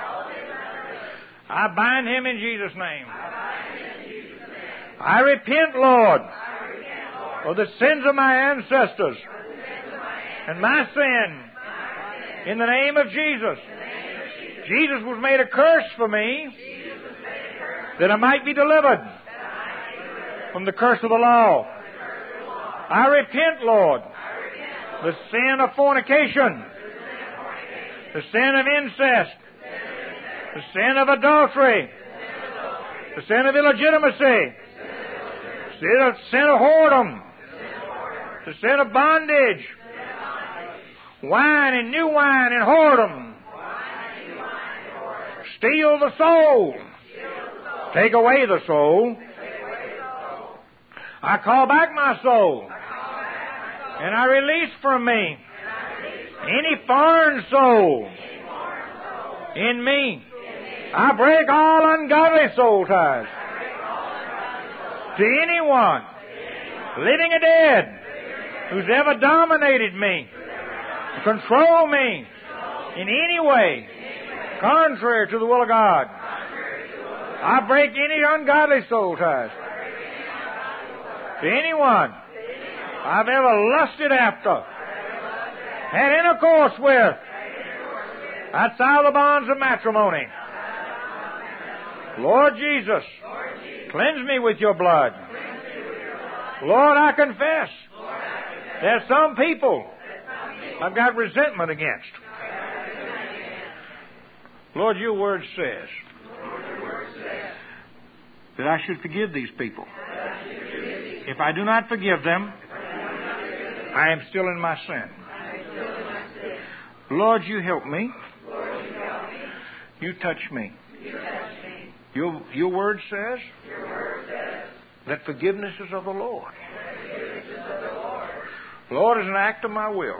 I bind him in Jesus' name. I repent, Lord, of the sins of my ancestors and my sin in the name of Jesus. Jesus was made a curse for me that I might be delivered from the curse of the law. I repent, Lord, the sin of fornication, the sin of incest, the sin of adultery, the sin of illegitimacy, the sin of whoredom, the sin of bondage, wine and new wine and whoredom, steal the soul, take away the soul. I call back my soul, and I release from me any foreign soul in me. I break all ungodly soul ties to anyone, living or dead, who's ever dominated me, controlled me in any way contrary to the will of God. I break any ungodly soul ties to anyone I've ever lusted after, had intercourse with, outside the bonds of matrimony. Lord Jesus, cleanse me with your blood. Lord, I confess there's some people I've got resentment against. Lord, your word says that I should forgive these people. If I do not forgive them, I am still in my sin. Lord, you help me. You touch me. Your word says that forgiveness is of the Lord. Lord, as an act of my will,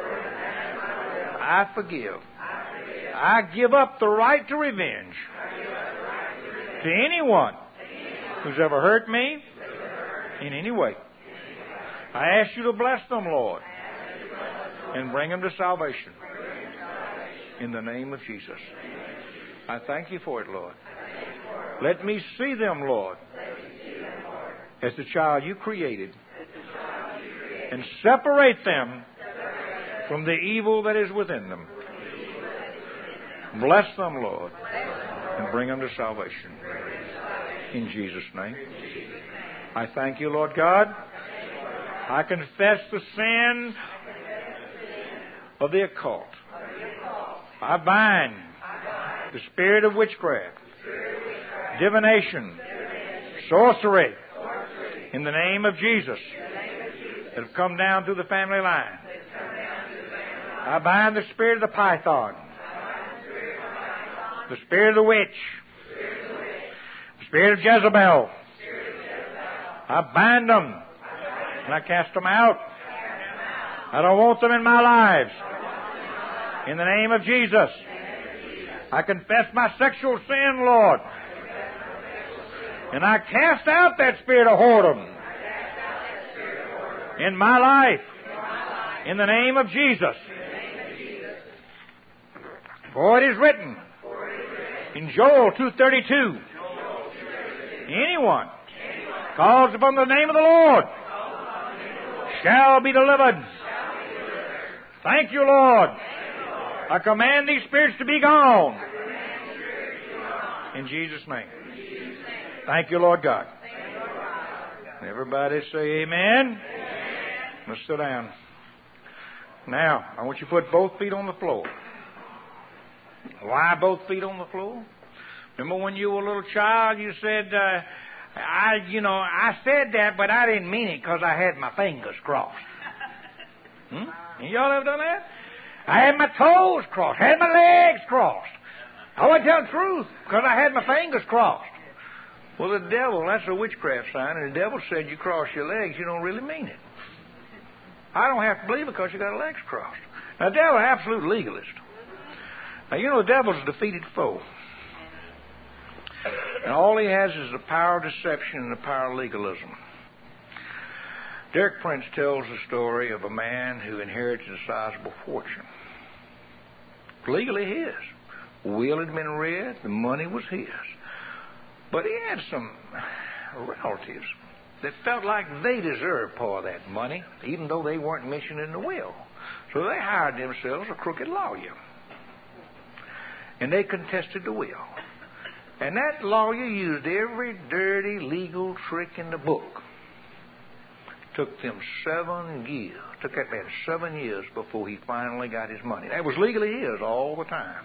I forgive. I give up the right to revenge to anyone who's ever hurt me in any way. I ask you to bless them, Lord, and bring them to salvation. in the name of Jesus. I thank you for it, Lord. Let me see them, Lord, as the child you created, and separate them from the evil that is within them. Bless them, Lord, and bring them to salvation. In Jesus' name. I thank you, Lord God. I confess the sin of the occult. I bind the spirit of witchcraft, divination, sorcery, in the name of Jesus, that have come down through the family line. I bind the spirit of the python, the spirit of the witch, the spirit of Jezebel. I bind them and I cast them out. I don't want them in my lives. In the name of Jesus, I confess my sexual sin, Lord. And I cast out that spirit of whoredom in my life. In the name of Jesus. For it is written in Joel 2:32, anyone calls upon the name of the Lord shall be delivered. Thank you, Lord. I command these spirits to be gone. In Jesus' name. Thank you, Lord God. Everybody say amen. Let's sit down. Now, I want you to put both feet on the floor. Why both feet on the floor? Remember when you were a little child, you said, I said that, but I didn't mean it because I had my fingers crossed. Y'all ever done that? I had my toes crossed, had my legs crossed. I want to tell the truth because I had my fingers crossed. Well, the devil, that's a witchcraft sign, and the devil said you cross your legs, you don't really mean it. I don't have to believe it because you got your legs crossed. Now, the devil is an absolute legalist. Now, you know the devil's a defeated foe. And all he has is the power of deception and the power of legalism. Derek Prince tells the story of a man who inherited a sizable fortune. Legally his. The will had been read, the money was his. But he had some relatives that felt like they deserved part of that money, even though they weren't mentioned in the will. So they hired themselves a crooked lawyer. And they contested the will. And that lawyer used every dirty legal trick in the book. Took them 7 years. Took that man 7 years before he finally got his money. That was legally his all the time.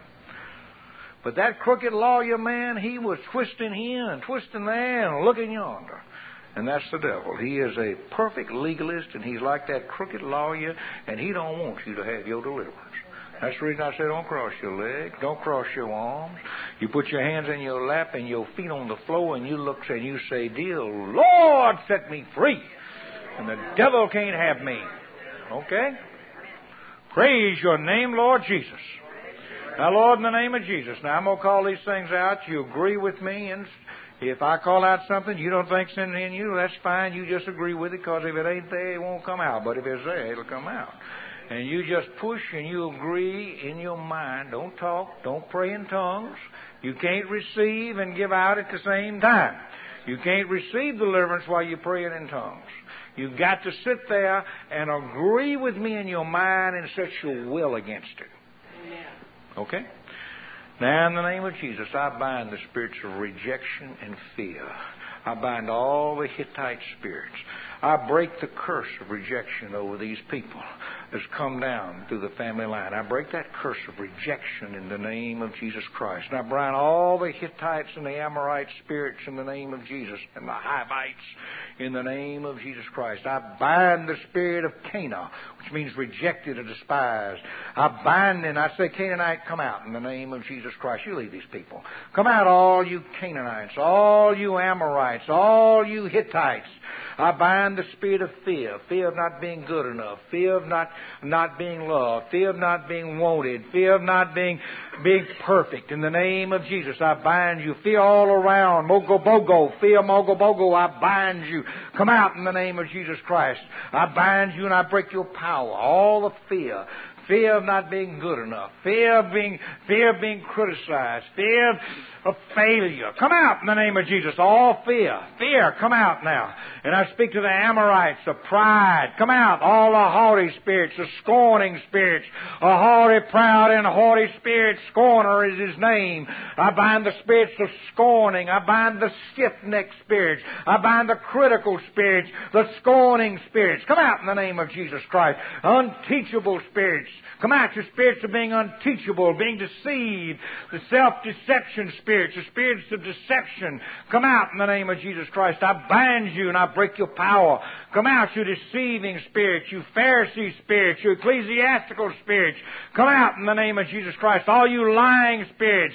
But that crooked lawyer man, he was twisting here and twisting there and looking yonder. And that's the devil. He is a perfect legalist, and he's like that crooked lawyer, and he don't want you to have your deliverance. That's the reason I say don't cross your legs, don't cross your arms. You put your hands in your lap and your feet on the floor, and you look and you say, "Dear Lord, set me free. And the devil can't have me." Okay? Praise your name, Lord Jesus. Now, Lord, in the name of Jesus, now I'm going to call these things out. You agree with me, and if I call out something you don't think's in you, that's fine. You just agree with it, because if it ain't there, it won't come out. But if it's there, it'll come out. And you just push and you agree in your mind. Don't talk. Don't pray in tongues. You can't receive and give out at the same time. You can't receive deliverance while you're praying in tongues. You've got to sit there and agree with me in your mind and set your will against it. Okay? Now, in the name of Jesus, I bind the spirits of rejection and fear. I bind all the Hittite spirits. I break the curse of rejection over these people that's come down through the family line. I break that curse of rejection in the name of Jesus Christ. And I bind all the Hittites and the Amorite spirits in the name of Jesus, and the Hivites in the name of Jesus Christ. I bind the spirit of Cana, which means rejected or despised. I bind and I say, Canaanite, come out in the name of Jesus Christ. You leave these people. Come out, all you Canaanites, all you Amorites, all you Hittites. I bind the spirit of fear, fear of not being good enough, fear of not being loved, fear of not being wanted, fear of not being perfect. In the name of Jesus, I bind you. Fear all around, mogobogo, fear mogobogo, I bind you. Come out in the name of Jesus Christ. I bind you and I break your power, all the fear. Fear of not being good enough. Fear of being criticized. Fear of failure. Come out in the name of Jesus. All fear. Fear, come out now. And I speak to the Amorites of pride. Come out. All the haughty spirits, the scorning spirits. A haughty, proud, and haughty spirit. Scorner is his name. I bind the spirits of scorning. I bind the stiff-necked spirits. I bind the critical spirits. The scorning spirits. Come out in the name of Jesus Christ. Unteachable spirits. Come out, you spirits of being unteachable, being deceived, the self-deception spirits, the spirits of deception. Come out in the name of Jesus Christ. I bind you and I break your power. Come out, you deceiving spirits, you Pharisee spirits, you ecclesiastical spirits. Come out in the name of Jesus Christ. All you lying spirits,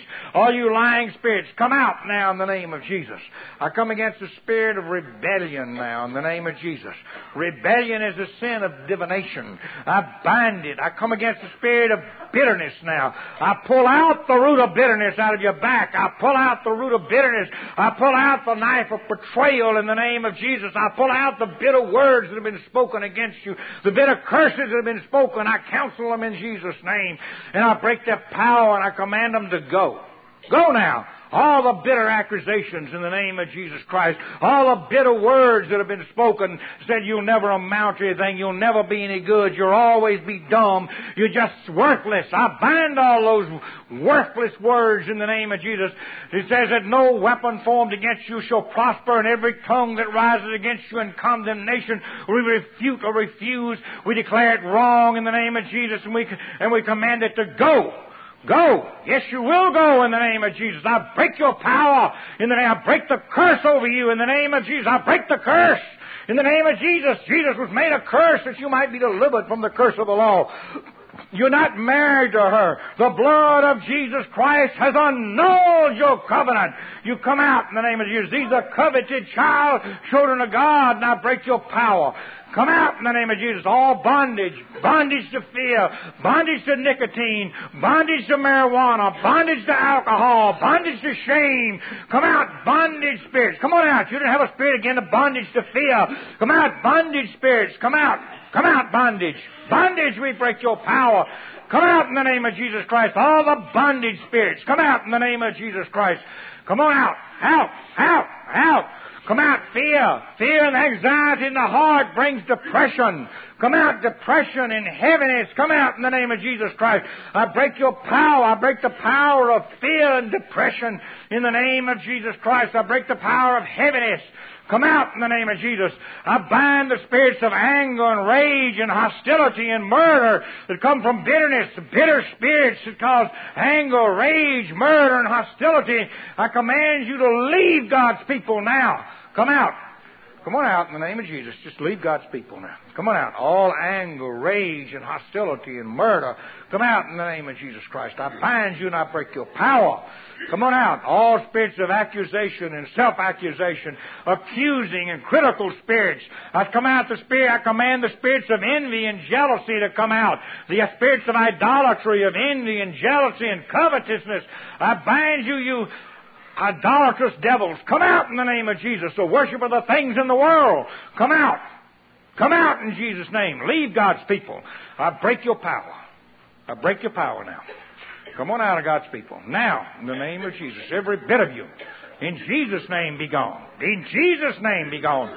come out now in the name of Jesus. I come against the spirit of rebellion now in the name of Jesus. Rebellion is a sin of divination. I bind it. I come against the spirit of bitterness now. I pull out the root of bitterness out of your back. I pull out the root of bitterness. I pull out the knife of betrayal in the name of Jesus. I pull out the bitter words that have been spoken against you, the bitter curses that have been spoken. I counsel them in Jesus' name. And I break their power and I command them to go. Go now. All the bitter accusations in the name of Jesus Christ. All the bitter words that have been spoken, said you'll never amount to anything. You'll never be any good. You'll always be dumb. You're just worthless. I bind all those worthless words in the name of Jesus. It says that no weapon formed against you shall prosper, and every tongue that rises against you in condemnation we refute or refuse. We declare it wrong in the name of Jesus, and we command it to go. Go. Yes, you will go in the name of Jesus. I break your power in the name. I break the curse over you in the name of Jesus. I break the curse in the name of Jesus. Jesus was made a curse that you might be delivered from the curse of the law. You're not married to her. The blood of Jesus Christ has annulled your covenant. You come out in the name of Jesus. These are coveted children of God, and I break your power. Come out in the name of Jesus. All bondage, bondage to fear, bondage to nicotine, bondage to marijuana, bondage to alcohol, bondage to shame. Come out, bondage spirits. Come on out. You didn't have a spirit again of bondage to fear. Come out, bondage spirits. Come out. Come out, bondage. Bondage, we break your power. Come out in the name of Jesus Christ. All the bondage spirits, come out in the name of Jesus Christ. Come on out. Out, out, out. Come out, fear. Fear and anxiety in the heart brings depression. Come out, depression and heaviness. Come out in the name of Jesus Christ. I break your power. I break the power of fear and depression in the name of Jesus Christ. I break the power of heaviness. Come out in the name of Jesus. I bind the spirits of anger and rage and hostility and murder that come from bitterness, bitter spirits that cause anger, rage, murder, and hostility. I command you to leave God's people now. Come out. Come on out in the name of Jesus. Just leave God's people now. Come on out. All anger, rage, and hostility and murder. Come out in the name of Jesus Christ. I bind you and I break your power. Come on out. All spirits of accusation and self-accusation, accusing and critical spirits. I come out the spirit. I command the spirits of envy and jealousy to come out. The spirits of idolatry, of envy and jealousy and covetousness. I bind you, you idolatrous devils. Come out in the name of Jesus. The worship of the things in the world. Come out. Come out in Jesus' name. Leave God's people. I break your power. I break your power now. Come on out of God's people. Now, in the name of Jesus, every bit of you, in Jesus' name be gone. In Jesus' name be gone.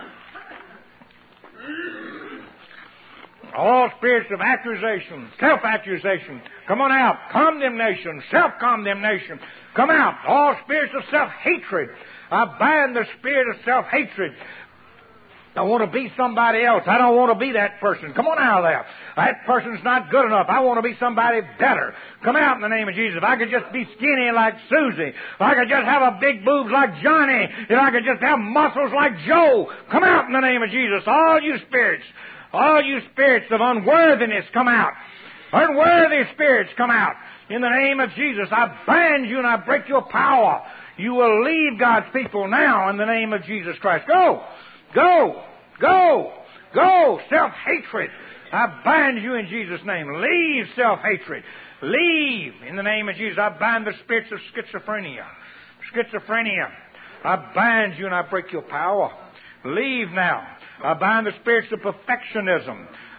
All spirits of accusation, self-accusation, come on out. Condemnation, self-condemnation, come out. All spirits of self-hatred. I bind the spirit of self-hatred. I want to be somebody else. I don't want to be that person. Come on out of there. That person's not good enough. I want to be somebody better. Come out in the name of Jesus. If I could just be skinny like Susie, if I could just have a big boobs like Johnny, if I could just have muscles like Joe, come out in the name of Jesus. All you spirits of unworthiness, come out. Unworthy spirits, come out. In the name of Jesus, I bind you and I break your power. You will leave God's people now in the name of Jesus Christ. Go! Go! Go! Go! Self-hatred. I bind you in Jesus' name. Leave self-hatred. Leave in the name of Jesus. I bind the spirits of schizophrenia. Schizophrenia. I bind you and I break your power. Leave now. I bind the spirits of perfectionism.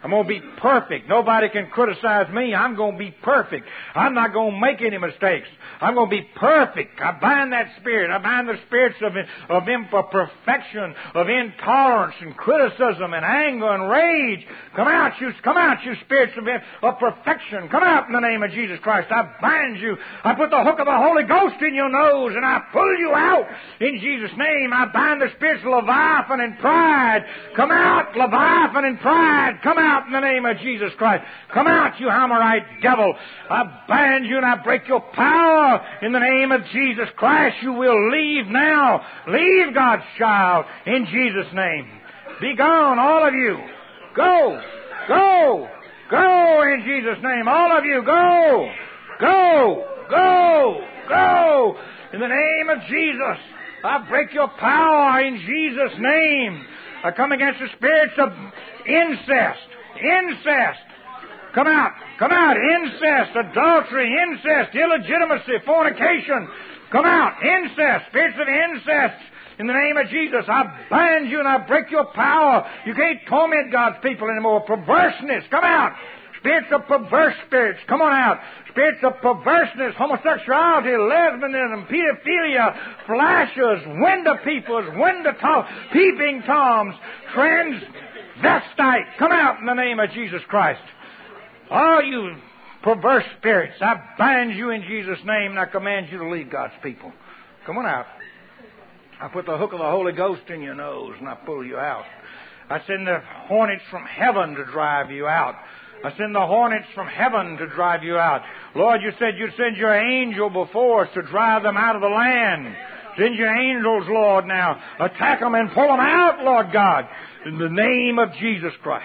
I'm going to be perfect. Nobody can criticize me. I'm going to be perfect. I'm not going to make any mistakes. I'm going to be perfect. I bind that spirit. I bind the spirits of imperfection, of intolerance and criticism and anger and rage. Come out, you spirits of perfection. Come out in the name of Jesus Christ. I bind you. I put the hook of the Holy Ghost in your nose and I pull you out in Jesus' name. I bind the spirits of Leviathan and pride. Come out, Leviathan and pride. Come out in the name of Jesus Christ. Come out, you Hamorite devil. I bind you and I break your power in the name of Jesus Christ. You will leave now. Leave, God's child, in Jesus' name. Be gone, all of you. Go, go, go in Jesus' name. All of you, go, go, go, go. In the name of Jesus, I break your power in Jesus' name. I come against the spirits of incest. Incest. Come out. Come out. Incest, adultery, incest, illegitimacy, fornication. Come out. Incest. Spirits of incest. In the name of Jesus, I bind you and I break your power. You can't torment God's people anymore. Perverseness. Come out. Spirits of perverse spirits. Come on out. Spirits of perverseness, homosexuality, lesbianism, pedophilia, flashers, window peepers, peeping toms, transvestite. Come out in the name of Jesus Christ. All you perverse spirits, I bind you in Jesus' name and I command you to leave God's people. Come on out. I put the hook of the Holy Ghost in your nose and I pull you out. I send the hornets from heaven to drive you out. I send the hornets from heaven to drive you out. Lord, you said you'd send your angel before us to drive them out of the land. Send your angels, Lord, now. Attack them and pull them out, Lord God, in the name of Jesus Christ.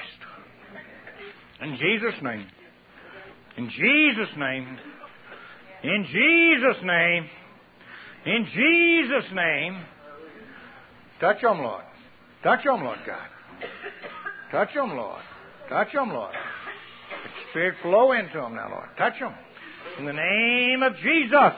In Jesus' name. In Jesus' name. In Jesus' name. In Jesus' name. Touch them, Lord. Touch them, Lord God. Touch them, Lord. Touch them, Lord. Let the Spirit flow into them now, Lord. Touch them. In the name of Jesus.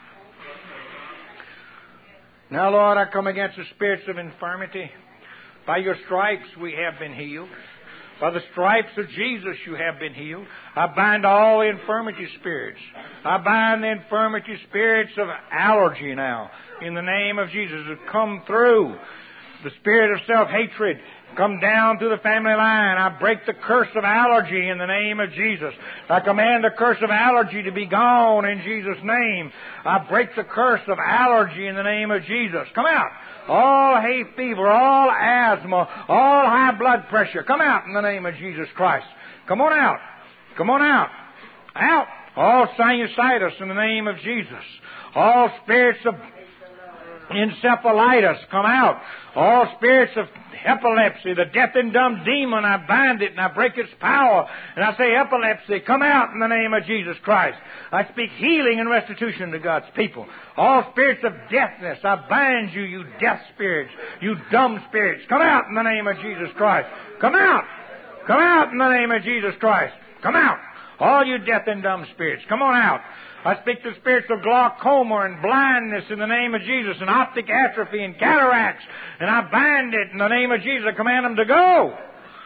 Now, Lord, I come against the spirits of infirmity. By your stripes we have been healed. By the stripes of Jesus you have been healed. I bind all the infirmity spirits. I bind the infirmity spirits of allergy now. In the name of Jesus, that come through. The spirit of self-hatred come down through the family line. I break the curse of allergy in the name of Jesus. I command the curse of allergy to be gone in Jesus' name. I break the curse of allergy in the name of Jesus. Come out. All hay fever, all asthma, all high blood pressure. Come out in the name of Jesus Christ. Come on out. Come on out. Out. All sinusitis in the name of Jesus. All spirits of encephalitis, come out. All spirits of epilepsy, the deaf and dumb demon, I bind it and I break its power. And I say, epilepsy, come out in the name of Jesus Christ. I speak healing and restitution to God's people. All spirits of deafness, I bind you, you deaf spirits, you dumb spirits. Come out in the name of Jesus Christ. Come out. Come out in the name of Jesus Christ. Come out. All you deaf and dumb spirits, come on out. I speak to spirits of glaucoma and blindness in the name of Jesus, and optic atrophy and cataracts, and I bind it in the name of Jesus. I command them to go.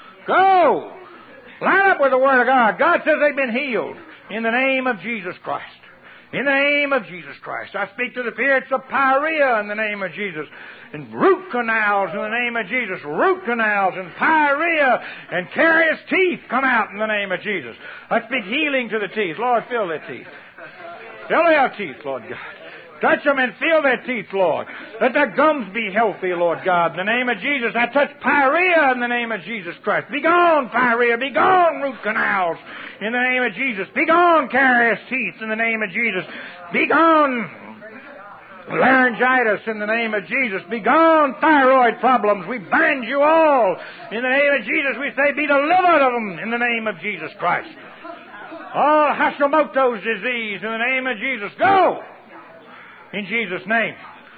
Go. Line up with the Word of God. God says they've been healed in the name of Jesus Christ. In the name of Jesus Christ. I speak to the spirits of pyorrhea in the name of Jesus. And root canals in the name of Jesus. Root canals and pyorrhea and carious teeth come out in the name of Jesus. I speak healing to the teeth. Lord, fill their teeth. Fill their teeth, Lord God. Touch them and fill their teeth, Lord. Let their gums be healthy, Lord God. In the name of Jesus, I touch pyorrhea in the name of Jesus Christ. Be gone, pyorrhea. Be gone, root canals. In the name of Jesus. Be gone, carious teeth. In the name of Jesus. Be gone, laryngitis. In the name of Jesus. Be gone, thyroid problems. We bind you all. In the name of Jesus, we say, be delivered of them. In the name of Jesus Christ. All Hashimoto's disease. In the name of Jesus. Go! In Jesus' name.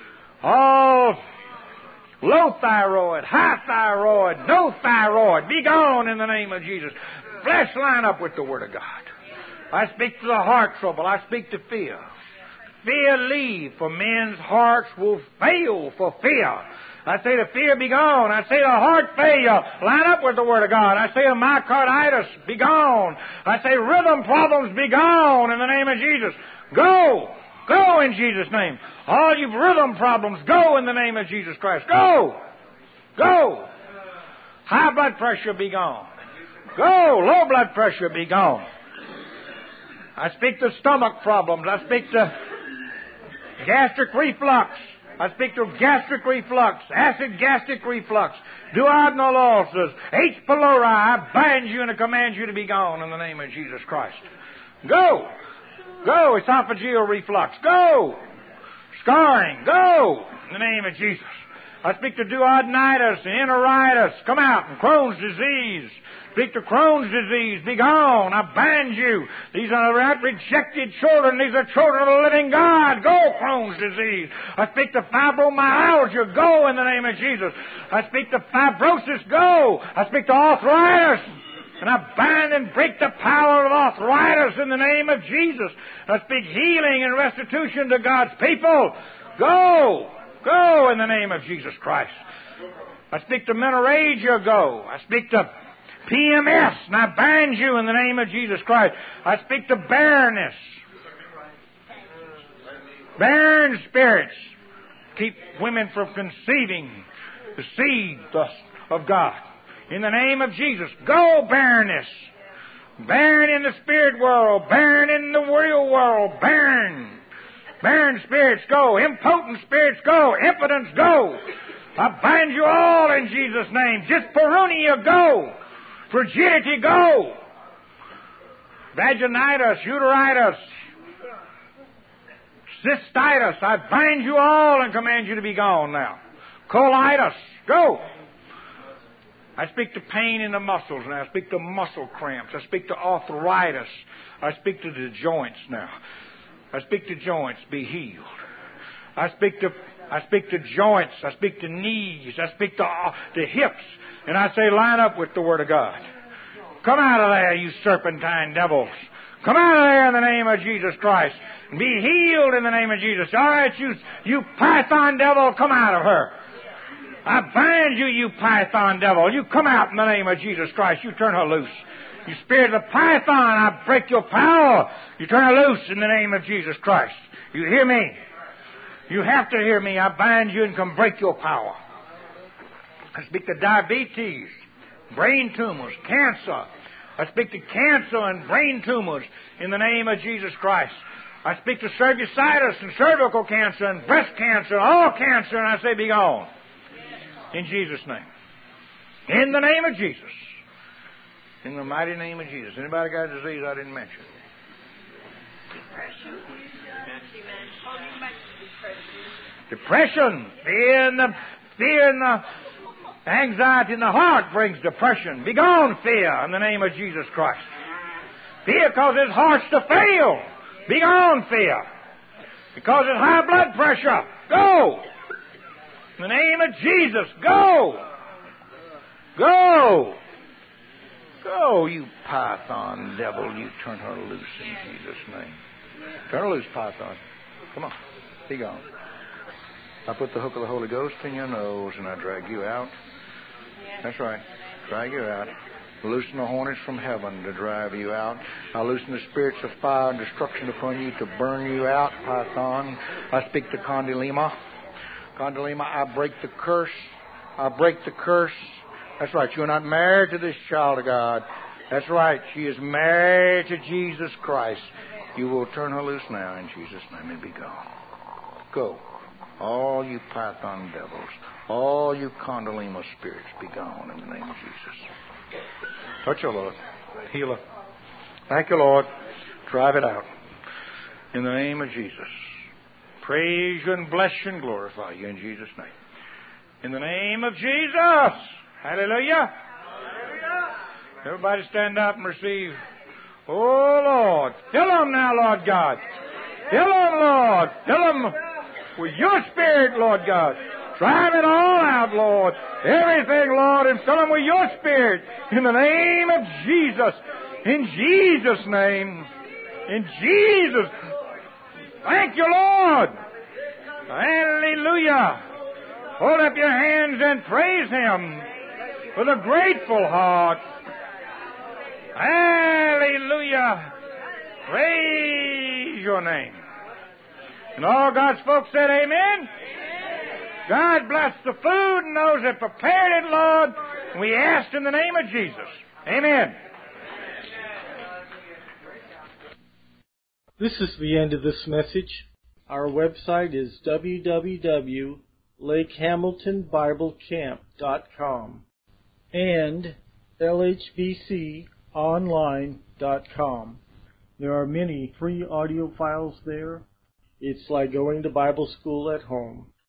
All low thyroid, high thyroid, no thyroid, be gone in the name of Jesus. Flesh line up with the Word of God. I speak to the heart trouble. I speak to fear. fear leave, for men's hearts will fail for fear. I say the fear be gone. I say the heart failure, line up with the Word of God. I say the myocarditis be gone. I say rhythm problems be gone in the name of Jesus. Go! Go in Jesus' name. All you rhythm problems, go in the name of Jesus Christ. Go! Go! High blood pressure be gone. Go! Low blood pressure be gone. I speak to stomach problems. I speak to gastric reflux. I speak to gastric reflux, acid gastric reflux, duodenal ulcers, H. pylori. I bind you and I command you to be gone in the name of Jesus Christ. Go! Go! Esophageal reflux. Go! Scarring. Go! In the name of Jesus. I speak to duodenitis and enteritis. Come out. And Crohn's disease. Speak to Crohn's disease. Be gone. I bind you. These are not rejected children. These are children of the living God. Go, Crohn's disease. I speak to fibromyalgia. Go in the name of Jesus. I speak to fibrosis. Go. I speak to arthritis. And I bind and break the power of arthritis in the name of Jesus. I speak healing and restitution to God's people. Go. Go in the name of Jesus Christ. I speak to menorrhagia. Go. I speak to PMS, and I bind you in the name of Jesus Christ. I speak to barrenness. Barren spirits keep women from conceiving the seed of God. In the name of Jesus, go barrenness. Barren in the spirit world, barren in the real world, barren. Barren spirits go. Impotent spirits go. Impotence go. I bind you all in Jesus' name. Dyspareunia go. Frigidity go. Vaginitis, uteritis, cystitis. I bind you all and command you to be gone now. Colitis, go. I speak to pain in the muscles now. I speak to muscle cramps. I speak to arthritis. I speak to the joints now. I speak to joints, be healed. I speak to joints. I speak to knees. I speak to hips. And I say, line up with the Word of God. Come out of there, you serpentine devils. Come out of there in the name of Jesus Christ. And be healed in the name of Jesus. All right, you python devil, come out of her. I bind you, you python devil. You come out in the name of Jesus Christ. You turn her loose. You spirit of the python, I break your power. You turn her loose in the name of Jesus Christ. You hear me? You have to hear me. I bind you and can break your power. I speak to diabetes, brain tumors, cancer. I speak to cancer and brain tumors in the name of Jesus Christ. I speak to cervicitis and cervical cancer and breast cancer, all cancer, and I say, be gone. In Jesus' name. In the name of Jesus. In the mighty name of Jesus. Anybody got a disease I didn't mention? Depression. Fear and the anxiety in the heart brings depression. Be gone, fear, in the name of Jesus Christ. Fear causes hearts to fail. Be gone, fear. Because it's high blood pressure. Go. In the name of Jesus, go. Go. Go, you python devil. You turn her loose in Jesus' name. Turn her loose, python. Come on. Be gone. I put the hook of the Holy Ghost in your nose and I drag you out. That's right. Drag you out. Loosen the hornets from heaven to drive you out. I loosen the spirits of fire and destruction upon you to burn you out, python. I speak to Condylema. Condylema, I break the curse. I break the curse. That's right. You're not married to this child of God. That's right. She is married to Jesus Christ. You will turn her loose now in Jesus' name and be gone. Go. All you python devils, all you Condylema spirits, be gone in the name of Jesus. Touch her, Lord. Heal her. Thank you, Lord. Drive it out. In the name of Jesus. Praise you and bless you and glorify you in Jesus' name. In the name of Jesus. Hallelujah. Hallelujah. Everybody stand up and receive. Oh, Lord. Fill them now, Lord God. Fill them, Lord. Fill them with your Spirit, Lord God. Drive it all out, Lord. Everything, Lord, and fill them with your Spirit. In the name of Jesus. In Jesus' name. In Jesus' Thank you, Lord. Hallelujah. Hold up your hands and praise Him with a grateful heart. Hallelujah. Praise your name. And all God's folks said amen. God bless the food and those that prepared it, Lord. We ask in the name of Jesus. Amen. This is the end of this message. Our website is www.lakehamiltonbiblecamp.com and lhbconline.com. There are many free audio files there. It's like going to Bible school at home.